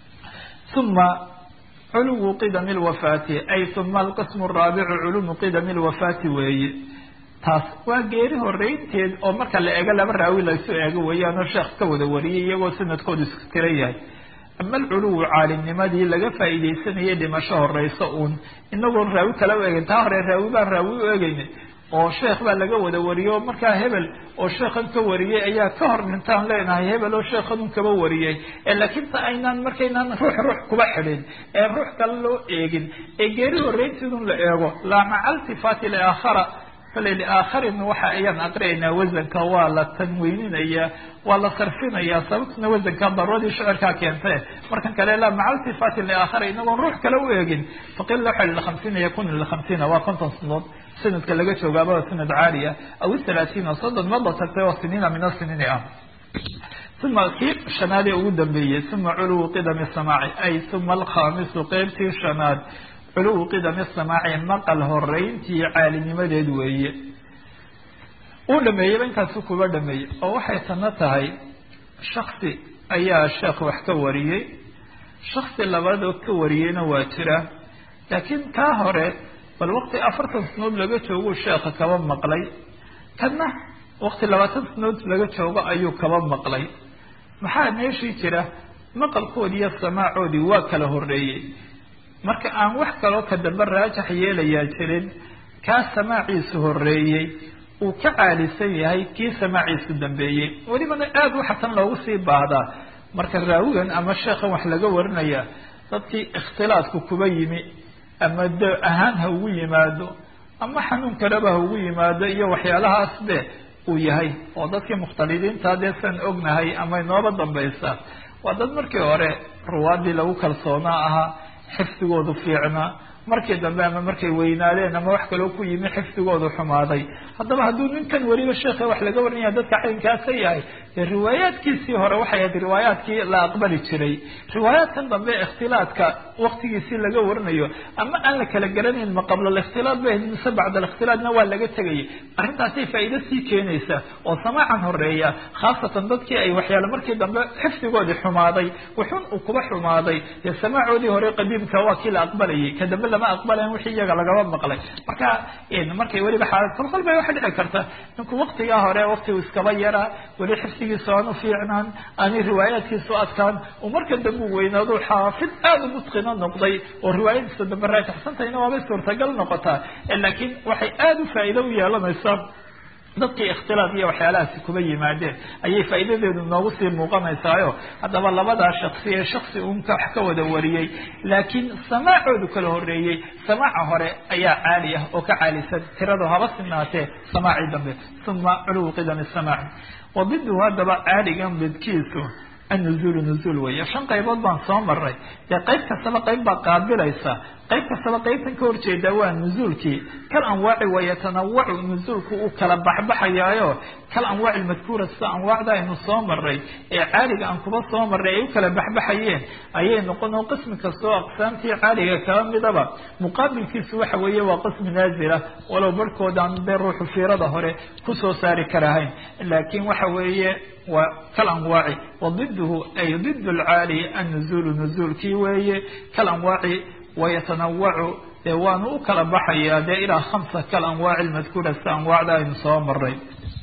uma culuwu qidami lwafaati ay uma alqismu araabicu culumu qidami lwafaati weeye taas waa geeri horeynteed oo marka la eego laba raawi laysu eego weeyaanoo sheekh ka wada wariyay iyagoo sanadkoodu iska tira yahay ama alculuwu caalimnimadii laga faa'iidaysanayay dhimasho horeysa uun inagoon raawi kala u eegin taa hore raawi baan raawi u eegayna oo sheekh baa laga wada wariyey oo markaa hebel oo sheekhan ka wariyey ayaa ka hor dhintaan leenahay hebel oo sheekhanun kaba wariyey ee laakiin ta aynaan markaynaan ruux ruux kuba xidhin ee ruux kale loo eegin ee geeri horeynteedun la eego laa maca iltifaati liaakhara kale liaakharin waxa ayaan aqriyaynaa wasanka waa la tanweyninaya waa la sarfinaya sababtuna wasanka daruuradii shicirkaa keentay markan kale la maca iltifaati liaakhara inagoon ruux kale u eegin faqila waxa lilkhamsiina yakun lilkhamsiina waa konton sanadood sanadka laga joogaaba sanad caaliya aw thalaathiina soddon mada tagtay oo siniina min asiniini ah uma kii shanaadee ugu dambeeyey uma culuwu qidami samaaci ay uma alkhamisu qeybtii shanaad culuwu qidami samaaci maqal horeyntii caalinimadeed weeye uu dhameeyeyba intaasu kuba dhameeyey oo waxay tana tahay shaksi ayaa sheekh wax ka wariyey shaksi labaadoo ka wariyeyna waa jira laakiin kaa hore bal waqti afartan sanadood laga joogu sheekha kaba maqlay kana waqti labaatan sanadood laga joogo ayuu kaba maqlay maxaa meeshii jira maqalkoodii iyo samaacoodii waa kala horeeyey marka aan wax kaloo ka dambe raajax yeelayaa jirin kaa samaaciisu horeeyey uu ka caalisan yahay kii samaaciisu dambeeyey welibana aada waxa tan loogu sii baahdaa marka raawigan ama sheekhan wax laga warinaya dadkii ikhtilaadku kuba yimi ama da ahaan ha ugu yimaado ama xanuun kaleba ha ugu yimaado iyo waxyaalahaas be uu yahay oo dadkii mukhtalidiinta dee san ognahay ama inooba dambaysa waa dad markii hore ruwaadii lagu kalsoonaa ahaa xifdigoodu fiicnaa markii dambe ama markay weynaadeen ama wax kaloo ku yimi xifdigoodu xumaaday haddaba hadduu ninkan weliba sheekha wax laga warinaya dadka caynkaasa yahay dee riwaayaadkiisii hore waxay ahayd riwaayaadkii la aqbali jiray riwaayaadkan dambe ikhtilaadka waktigiisii laga warinayo ama aan la kala garanayn ma qabla alikhtilaad ba ahayd mise bacda alikhtilaadna waa laga tegayay arrintaasay faa'iido sii keenaysa oo samaacan horeeya khaasatan dadkii ay waxyaale markii dambe xifdigoodii xumaaday wuxun uu kuba xumaaday dee samaacoodii hore qadiimka waa kii la aqbalayay ka dambe lama aqbalayn wixii iyaga lagaba maqlay marka markay weliba xaalad kolkol bay waxa dhici karta ninku waktigaa hore waktigu iskaba yaraa weli xifdigiisu aan u fiicnaan aanay riwaayaadkiisu adkaan oo marka dambe u weynaado xaafid aada u mutqino noqday oo riwaayadiisa dambe raajixsantahayna waabay suurtagal noqotaa laakiin waxay aada u faa'iido u yeelanaysaa dadkii ikhtilaaf iyo waxyaalahaasi kuba yimaadeen ayay faa'iidadeedu noogu sii muuqanaysaayo haddaba labadaa shaksi ee shaksi uunka wax ka wada wariyey laakiin samaacoodu kala horeeyey samaaca hore ayaa caali ah oo ka caalisan tiradu haba sinaatee samaacii dambe uma culuwu qidami samaaci wadiduhu haddaba caaligan bidkiisu النزول نزول weeye shan qaybood baan soo maray dee qayb kastaba qayb baa qaabilaysa qayb kastaba qaybtan ka horjeeda waa nuzuulkii kal anwaaci wayatanawacu nuzuulku uu kala baxbaxayaayo kal anwaaci almadkuura sida anwaacda aynu soo maray ee caaliga aan kuba soo maray ay u kala baxbaxayeen ayay noqon oo qismi kastoo aqsaamtii caaliga kala midaba muqaabilkiisu waxa weeye waa qismi naazila walow barhkoodaan dee ruuxu fiirada hore kusoo saari karahayn laakiin waxa weeye waa kal anwaaci wadiduhu ay did alcaali annuzulu nuzuulkii weeye kal anwaaci wayatanawacu dee waanu u kala baxayaa dee ilaa khamsa kal anwaaci almadkuura sida anwaacda aynu soo maray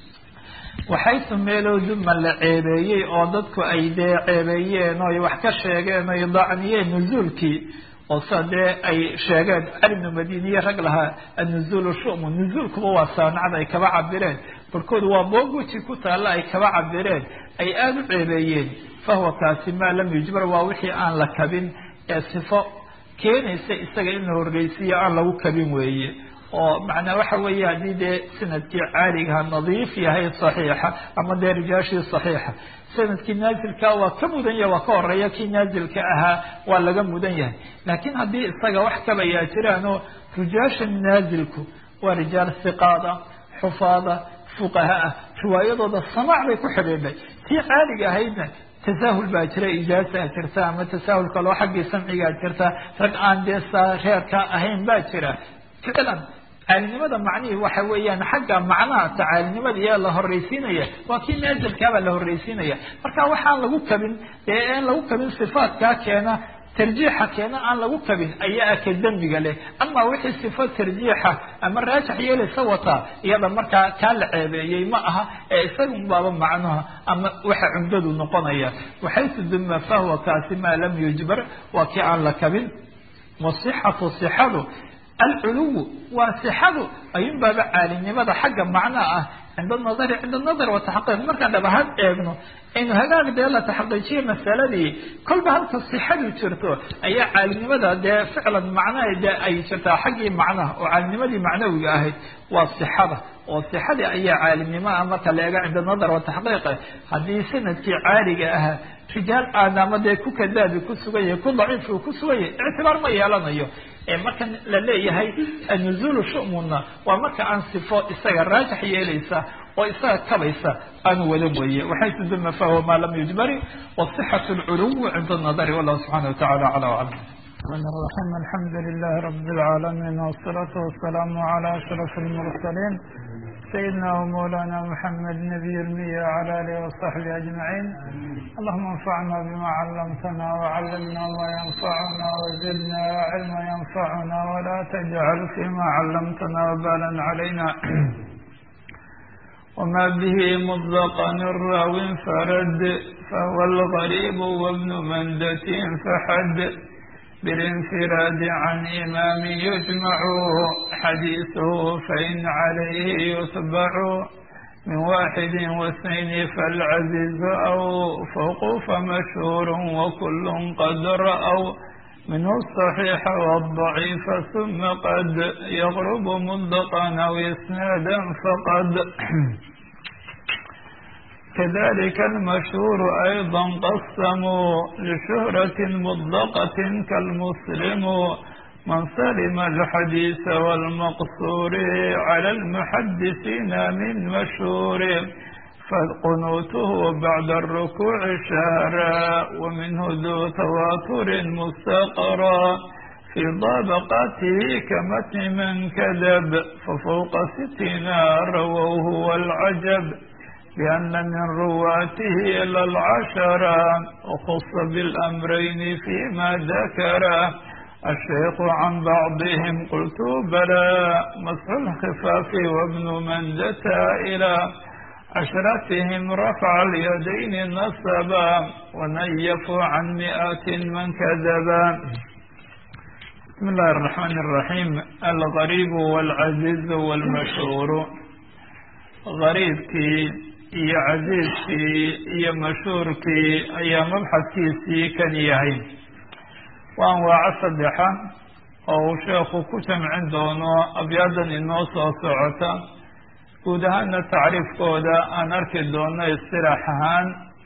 waxaysu meeloo duma la ceebeeyey oo dadku ay dee ceebeeyeen oo wax ka sheegeen oy dacniyeen nuzuulkii oo sa dee ay sheegeen cali bnu madiniye rag lahaa annuzuulu shumu nuzuulkuba waa saanacda ay kaba cabireen barkoodu waa booguji ku taalla ay kaba cabireen ay aada u ceebeeyeen fahuwa kaasi maa lam yujbar waa wixii aan la kabin ee sifo keenaysa isaga in la horreysiiyo aan lagu kabin weeye oo macnaa waxa weeye haddii dee sanadkii caaligaha nadiif yahay saxiixa ama dee rijaashii saxiixa sanadkii naazilka waa ka mudan yahay waa ka horeeya kii naazilka ahaa waa laga mudan yahay laakiin haddii isaga wax kabayaa jiraanoo rijaasha naazilku waa rijaal hiqaada xufaada fuqahaa riwaayadooda samaac bay ku xidhiidhay tii caaliga ahaydna tasaahul baa jira ijaasaa jirta ama tasaahul kaloo xaggii samcigaa jirta rag aan dee saa reerka ahayn baa jira ficlan caalinimada macnihii waxa weeyaan xagga macnaha tacaalinimada iyaa la horreysiinaya waa kii naazilkaabaa la horreysiinaya marka waxaan lagu kabin ee aan lagu kabin sifaatkaa keena tarjiixa keena aan lagu kabin ayaa akademiga leh ama wixii sifo tarjiixa ama raajix yeelaysa wataa iyada markaa kaa la ceebeeyey ma aha ee isagun baaba macnaha ama waxa cumdadu noqonaya waxaysu duma fahuwa kaasi maa lam yujbar waa kii aan la kabin wasixatu sixadu alculuwu waa sixadu ayuun baaba caalinimada xagga macnaha ah cinda nadari cinda nadar wataxaqiiq markaan dhab ahaan eegno aynu hagaag dee la taxaqiijiye masaladii kolba halka sixadu jirto ayaa caalinimada dee ficlan macnaha dee ay jirtaa xaggii macnaha oo caalinimadii macnawiga ahayd waa sixada oo sixadii ayaa caalinimo ah marka la eega cinda nadar wataxqiiq haddii sanadkii caaliga ahaa rijaal aadama dee ku kadaabi ku suganya ku daciif uu ku suganya ictibaar ma yeelanayo marka la leeyahay annuzuulu shumuna waa marka aan sifo isaga raajix yeelaysa oo isaga kabaysa aanu wadan weeye waxaysu duma fahuwa maa lam yujbari wasixatu alculuwi cinda nadari wallahu subxana watacala acla waclam الرحمن الرحيم الحمد لله رب العالمين والصلاة والسلام على أشرف المرسلين سيدنا ومولانا محمد نبي المية وعلى آله وصحبه أجمعين اللهم انفعنا بما علمتنا وعلمنا ما ينفعنا وزدنا علما ينفعنا ولا تجعل فيما علمتنا وبالا علينا وما به مطلقا الراو فرد فهو الغريب وابن مندة فحد بالانفراد عن إمام يجمع حديثه فإن عليه يتبع من واحد واثنين فالعزيز أو فوق فمشهور وكل قد رأوا منه الصحيح والضعيف ثم قد يغرب مطلقا أو إسنادا فقد كذلك المشهور أيضا قسموا لشهرة مطلقة كالمسلم من سلم الحديث والمقصور على المحدثين من مشهور فقنوته بعد الركوع شهرا ومنه ذو تواتر مستقرا في ضابقته كمتن من كذب ففوق ستين رووه والعجب لأن من رواته إلى العشرة وخص بالأمرين فيما ذكر الشيخ عن بعضهم قلت بلى مسح الخفاف وابن مندة إلى عشرتهم رفع اليدين نصبا ونيفوا عن مئات من كذبا. بسم الله الرحمن الرحيم. الغريب والعزيز والمشهور. غريبكي iyo casiiskii iyo mashhuurkii ayaa mabxadkiisii kan yahay waa anwaaco saddexa oo uu sheekhu ku jamcin doono abyaadan inoo soo socota guud ahaana tacriifkooda aan arki doono istilaax ahaan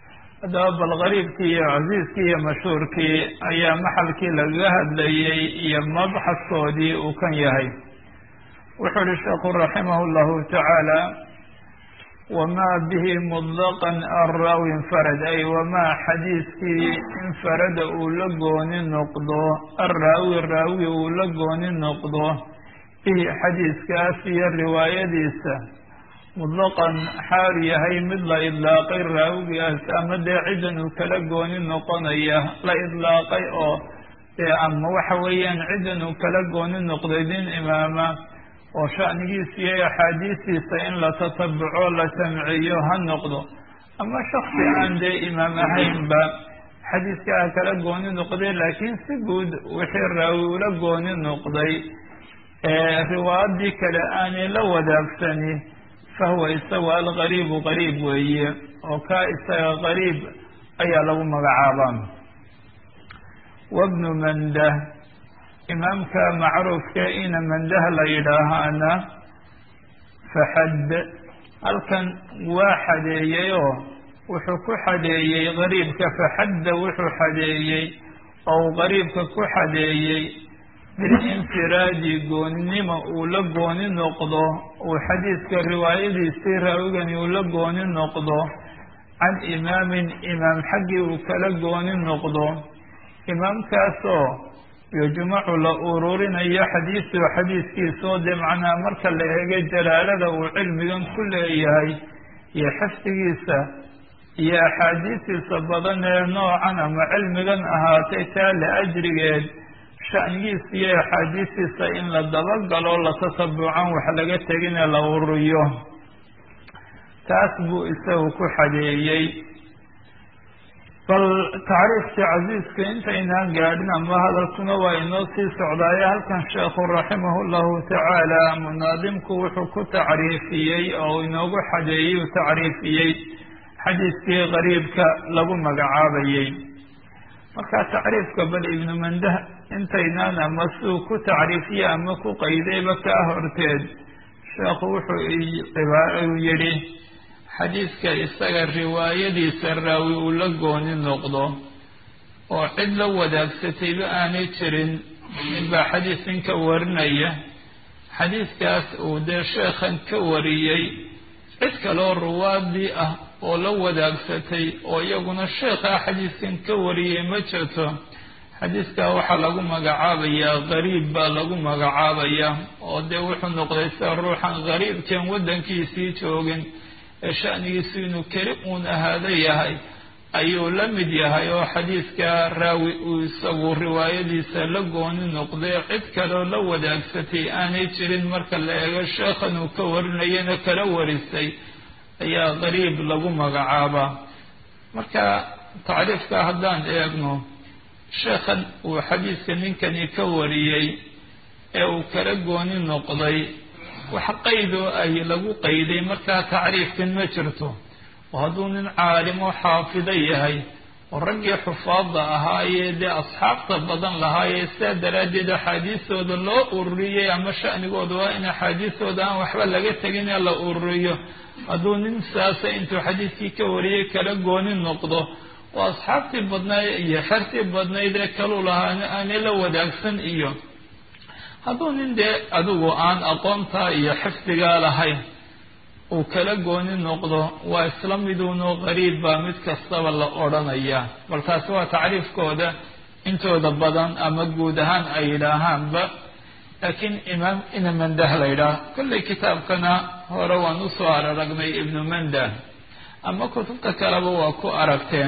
haddaba bal qariibkii iyo casiiskii iyo mashhuurkii ayaa maxalkii lagaga hadlayay iyo mabxaskoodii uu kan yahay. wuxuu uhi sheekhu raximahu llahu tacaala wamaa bihi mutlaqan arraawi infarad, ay wamaa xadiiskii infarada uu la gooni noqdo arraawi raawi uu la gooni noqdo bihi xadiiskaas iyo riwaayadiisa mutlaqan xaal yahay mid la idlaaqay raawigaas ama dee cidan uu kala gooni noqonaya la idlaaqay oo dee ama waxa weeyaan cidan uu kala gooni noqday nin imaama oo sha'nigiisa iyo axaadiistiisa in la tatabuco la jamciyo ha noqdo, ama shaksi aan dee imaam ahaynba xadiiskaa kala gooni noqday laakiin si guud wixii raawi ula gooni noqday ee riwaayadii kale aanay la wadaagsani fahuwa isaga alqariibu qariib weeye, oo kaa isaga qariib ayaa lagu magacaabaa. wabnu mandah, imaamka macruufka ina mandah la yidhaahaana faxad halkan waa xadeeyey oo wuxuu ku xadeeyey qariibka, faxadda wuxuu xadeeyey oo qariibka ku xadeeyey bilinfiraadi gooninimo uu la gooni noqdo, uu xadiiska riwaayadiisii raawigani uu la gooni noqdo can imaamin imaam xaggii uu kala gooni noqdo, imaamkaasoo yujmacu la ururinayo xadiisuhu xadiiskiisoo dee macnaa marka la eego jalaalada uu cilmigan ku leeyahay iyo xifdigiisa iyo axaadiistiisa badan ee noocan ama cilmigan ahaatay taa la ajrigeed sha'nigiisa iyo axaadiistiisa in la dabagalo la tatabucan wax laga tegine la ururiyo, taas buu isagu ku xadeeyey. bal tacriifkii casiiska intaynaan gaadhin ama hadalkuna waa inoo sii socdaaye halkan sheekhu raximahu llahu tacaala munaadimku wuxuu ku tacriifiyey oo inoogu xadeeyey uu tacriifiyey xadiiskii qariibka lagu magacaabayey. markaa tacriifka bal ibnu mandah intaynaan ama siuu ku tacriifiye ama ku qaydayba kaa horteed sheekhu wuxuu yidhi xadiiska isaga riwaayadiisa raawi uu la gooni noqdo oo cid la wadaagsatayba aanay jirin, ninbaa xadiiskan ka warinaya, xadiiskaas uu dee sheekhan ka wariyey cid kaloo ruwaadii ah oo la wadaagsatay oo iyaguna sheekhaa xadiiskan ka wariyey ma jirto, xadiiskaa waxaa lagu magacaabayaa qariib baa lagu magacaabayaa, oo dee wuxuu noqday sida ruuxan qariibkan waddankiisii joogin ee sha'nigiisu inuu keli uun ahaada yahay ayuu la mid yahay, oo xadiiska raawi uu isagu riwaayadiisa la gooni noqday cid kaloo la wadaagsatay aanay jirin marka la eego sheekhan uu ka warinayana kala warisay ayaa qariib lagu magacaabaa. marka tacriifka haddaan eegno sheekhan uu xadiiska ninkani ka wariyey ee uu kala gooni noqday wax qaydoo ay lagu qayday markaa tacriifkan ma jirto, oo hadduu nin caalimo xaafido yahay oo raggii xufaadda ahaayee dee asxaabta badan lahaayee sidaa daraaddeed axaadiistooda loo ururiyey ama sha'nigooda waa in axaadiistooda aan waxba laga tegin ee la ururiyo, hadduu nin saasa intuu xadiiskii ka wariyey kala gooni noqdo oo asxaabtii badnayd iyo xertii badnayd ee kalu lahaana aanay la wadaagsan, iyo hadduu nin dee adigu aan aqoontaa iyo xifdigaa lahayn uu kala gooni noqdo waa isla miduunoo qariib baa mid kastaba la odhanayaa. bal taasi waa tacriifkooda intooda badan ama guud ahaan ay yidhaahaanba, laakiin imaam ina mandah la yidhaah kollay kitaabkana hore waan usoo araragnay ibnu mandah ama kutubta kaleba waa ku aragteen.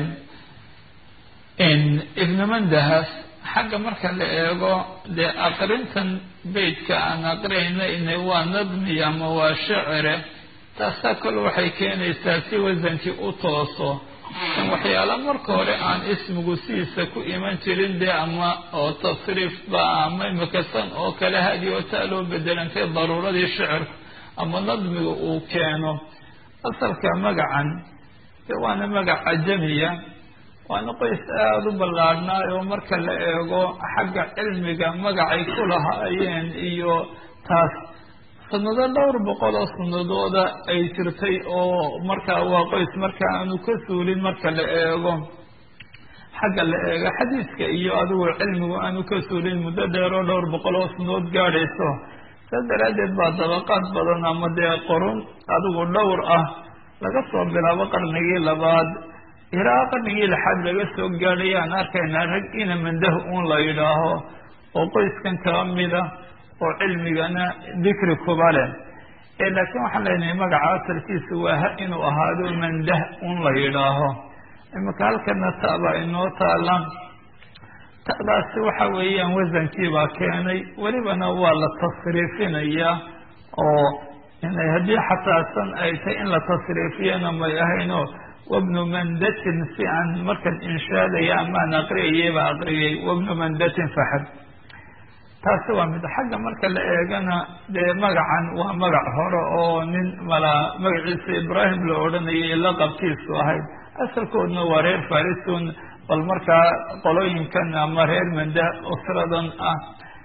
ibnu mandahaas xagga marka la eego dee aqrintan beytka aan aqriyayna ina waa nadmi ama waa shicire, taasaa kole waxay keenaysaa si wasankii u tooso in waxyaala marka hore aan ismigu sidiisa ku iman jirin dee ama oo tasriifba ama imakasan oo kale hadi oo taa loo bedelantay daruuradii shicirka ama nadmiga uu keeno. asalka magacan dee waana magac cajamiya, waana qoys aada u ballaadhnaay oo marka la eego xagga cilmiga magacay ku lahaayeen iyo taas sanado dhowr boqol oo sanadooda ay jirtay oo markaa waa qoys marka aanu ka suulin marka la eego xagga la eego xadiiska iyo adigu cilmigu aanu ka suulin muddo dheer oo dhowr boqol oo sanadood gaadhayso saas daraaddeed baa dabaqaad badan ama dee qurun adigu dhowr ah laga soo bilaabo qarnigii labaad ilaa qarnigii lixaad laga soo gaadhay aan arkaynaa rag ina mandah uun la yidhaaho oo qoyskan kala mida oo cilmigana dikri kuba leh ee laakiin waxaan leenahay magaca asalkiisa waa ha inuu ahaado mandah un la yidhaaho imaka halkana ta'baa inoo taalan ta'daasi waxa weeyaan wasankii baa keenay welibana waa la tasriifinayaa oo inay haddii xataa san ay tahay in la tasriifiyana may ahayno wabnu mandatin si aan markan inshaadaya amaan aqriyayaba aqriyay wabnu mandatin faxad taasi waa mid xagga marka la eegana dee magacan waa magac hore oo nin mala magaciisa ibraahim la odhanayay laqabkiisu ahayd asalkoodna waa reer farisun bal markaa qolooyinkan ama reer manda usradan ah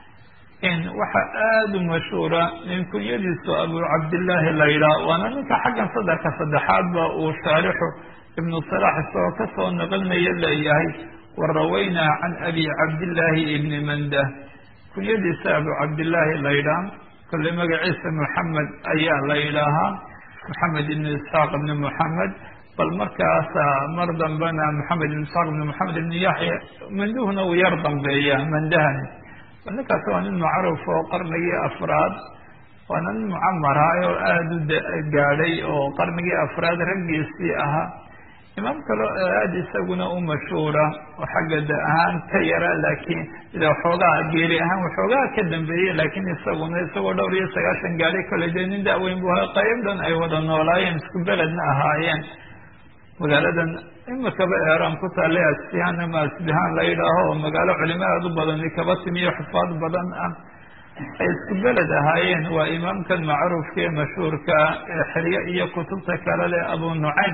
in waxa aada u mashhuura nin kunyadiisu abu cabdillaahi la yidhaah waana ninka xaggan sadarka saddexaadba uu shaarixu ibnu salax isagoo kasoo naqlinaya leeyahay warawaynaa can abi cabdillaahi ibni manda kunyadiisa abu cabdillaahi la yidhaah kolley magaciisa moxamed ayaa la yidhaahaa moxamed ibn isxaaq ibni moxamed bal markaasa mar dambena moxamed ibn isxaaq ibni moxamed ibni yaxya manduhuna uu yar dambeeya mandahani bal ninkaasi waa nin macruuf oo qarnigii afraad waana nin mucamaraha oo aada u gaadhay oo qarnigii afraad raggiisii ahaa imaam kalo aada isaguna u mashhuura oo xagga da ahaan ka yara laakiin ida waxoogaa geeri ahaan waxoogaa ka dambeeyey laakiin isaguna isagoo dhowr iyo sagaashan gaadhay kole dee nin da'weyn bu ahaa qayb dhan ay wada noolaayeen isku beledna ahaayeen magaaladan imakaba eeraan ku taallay asfihaan ama asbihaan la yidhaaho oo magaalo culimo aada u badani kaba timiyo xufaad badan ah ay isku beled ahaayeen waa imaamkan macruufka ee mashhuurka ee xilyo iyo kutubta kale leh abu nucaym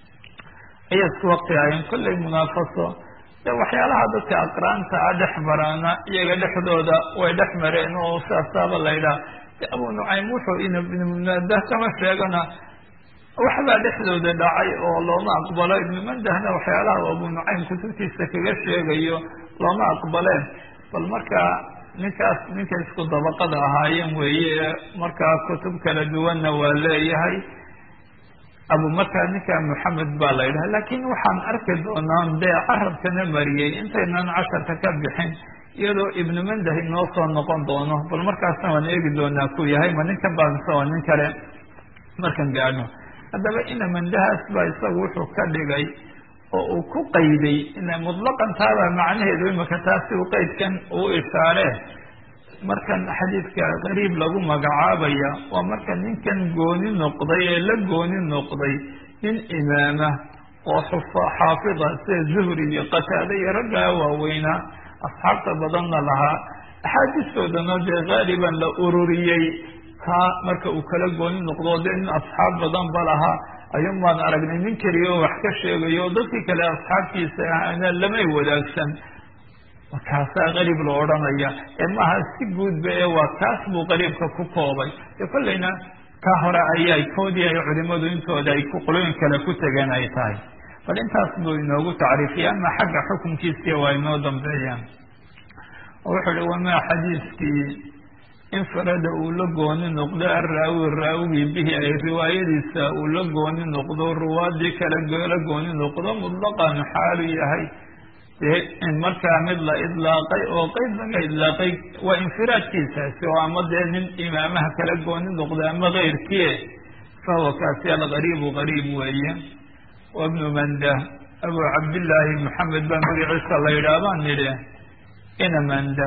ayay isku waqti ahaayeen kolley munaafaso dee waxyaalaha dadka aqraanta ah dhex maraana iyaga dhexdooda way dhex mareen oo saasaaba la yidhaha de abu nucaym wuxuu ibnmandah kama sheegana waxbaa dhexdooda dhacay oo looma aqbalo ibnu mandahna waxyaalaha abu nucaym kutubtiisa kaga sheegayo looma aqbaleen bal markaa ninkaas ninka isku dabaqada ahaayeen weeye markaa kutub kala duwanna waa leeyahay abu markaa ninka moxamed baa la yidhaha laakiin waxaan arki doonaa dee carabkana mariyey intaynan casharka ka bixin iyadoo ibnu mandah inoo soo noqon doono bal markaasna waan eegi doonaa ku yahay ma ninkan baa mise waa nin kale markan gaadhno haddaba ina mandahaas baa isagu wuxuu ka dhigay oo uu ku qayday ina mutlaqan taabaa macnaheedu imaka taasi uu qaydkan uu ishaare markan xadiidka qariib lagu magacaabaya waa marka ninkan gooni noqday ee la gooni noqday nin imaama oo xaafida sida zuhri iyo qataada iyo raggaa waaweynaa asxaabta badanna lahaa axaadiistoodana dee qaaliban la ururiyey taa marka uu kala gooni noqdo dee nin asxaab badan ba lahaa ayuun baan aragnay nin keliya oo wax ka sheegayo dadkii kale asxaabtiisa ahna lamay wadaagsan markaasaa qariib la odhanaya ee maaha si guudba ee waa taas buu qariibka ku koobay ee kollayna kaa hore ayay koodii ay culimadu intooda ay qolooyin kale ku tegeen ay tahay bal intaas buu inoogu tacriifiyay ama xagga xukunkiisiya waa inoo dambeeyaan oo wuxuu uhi wamaa xadiiskii infarada uu la gooni noqdo araawi raawigii bihi ay riwaayadiisa uu la gooni noqdo ruwaadii kale la gooni noqdo mutlaqan xaalu yahay dee in markaa mid la idlaaqay oo qeyb laga idlaaqay waa infiraadkiisaasi oo ama dee nin imaamaha kala gooni noqda ama keyrkie fahuwa kaasi algariibu gariib weeye wabnu mandah abu cabdillaahi moxamed baa magaciisa la yidhaah baan nidhi ina mandah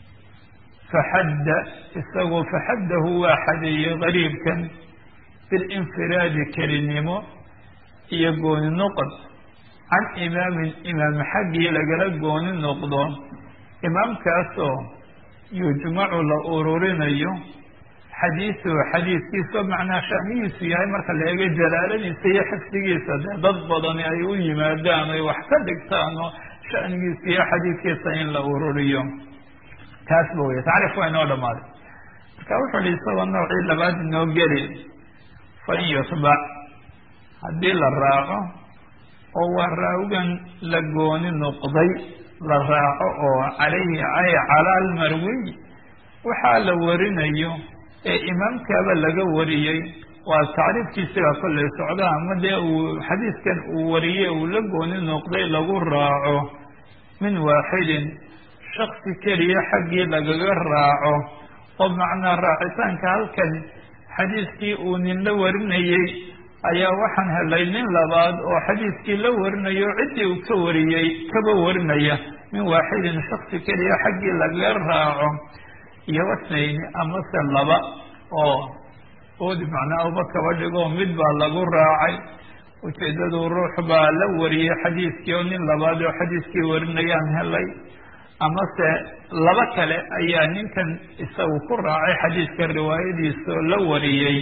faxadda isagoo faxaddahu waa xadeeyey qariibkan bilinfiraadi kelinimo iyo gooni noqod can imaamin imaam xaggii lagala gooni noqdo imaamkaasoo yujmacu la ururinayo xadiisuhu xadiiskiisa macnaa shanigiisu yahay marka la eego jalaaladiisa iyo xifdigiisa dee dad badani ay u yimaadaan oy wax ka dhigtaan oo shanigiisa iyo xadiiskiisa in la ururiyo taas ba wey tacriif waa inoo dhamaaday marka ka wuxuu hi isagoo noocii labaad inoo geli fain yutbac haddii la raaco oo waa raawigan la gooni noqday la raaco oo calayhi ay calaa almarwiy waxaa la warinayo ee imaamkaaba laga wariyey waa tacriifkiisiga kollay socda ama dee uu xadiiskan uu wariyey uu la gooni noqday lagu raaco min waaxidin shaksi keliya xaggii lagaga raaco oo macnaa raacitaanka halkan xadiiskii uu nin la warinayey ayaa waxaan helay nin labaad oo xadiiskii la warinayo ciddii uu ka wariyey kaba warinaya min waaxidin shaksi keliya xaggii lagaga raaco iyo wasnayni amase laba oo oodi macnaa uba kaba dhigo mid baa lagu raacay ujeeddadu ruux baa la wariyey xadiiskii oo nin labaad oo xadiiskii warinayaan helay amase laba kale ayaa ninkan isagu ku raacay xadiiska riwaayadiisa oo la wariyey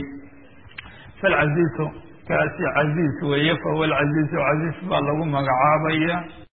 falcaziizu kaasi caziiz weeye fahuwa alcaziizu caziiz baa lagu magacaabaya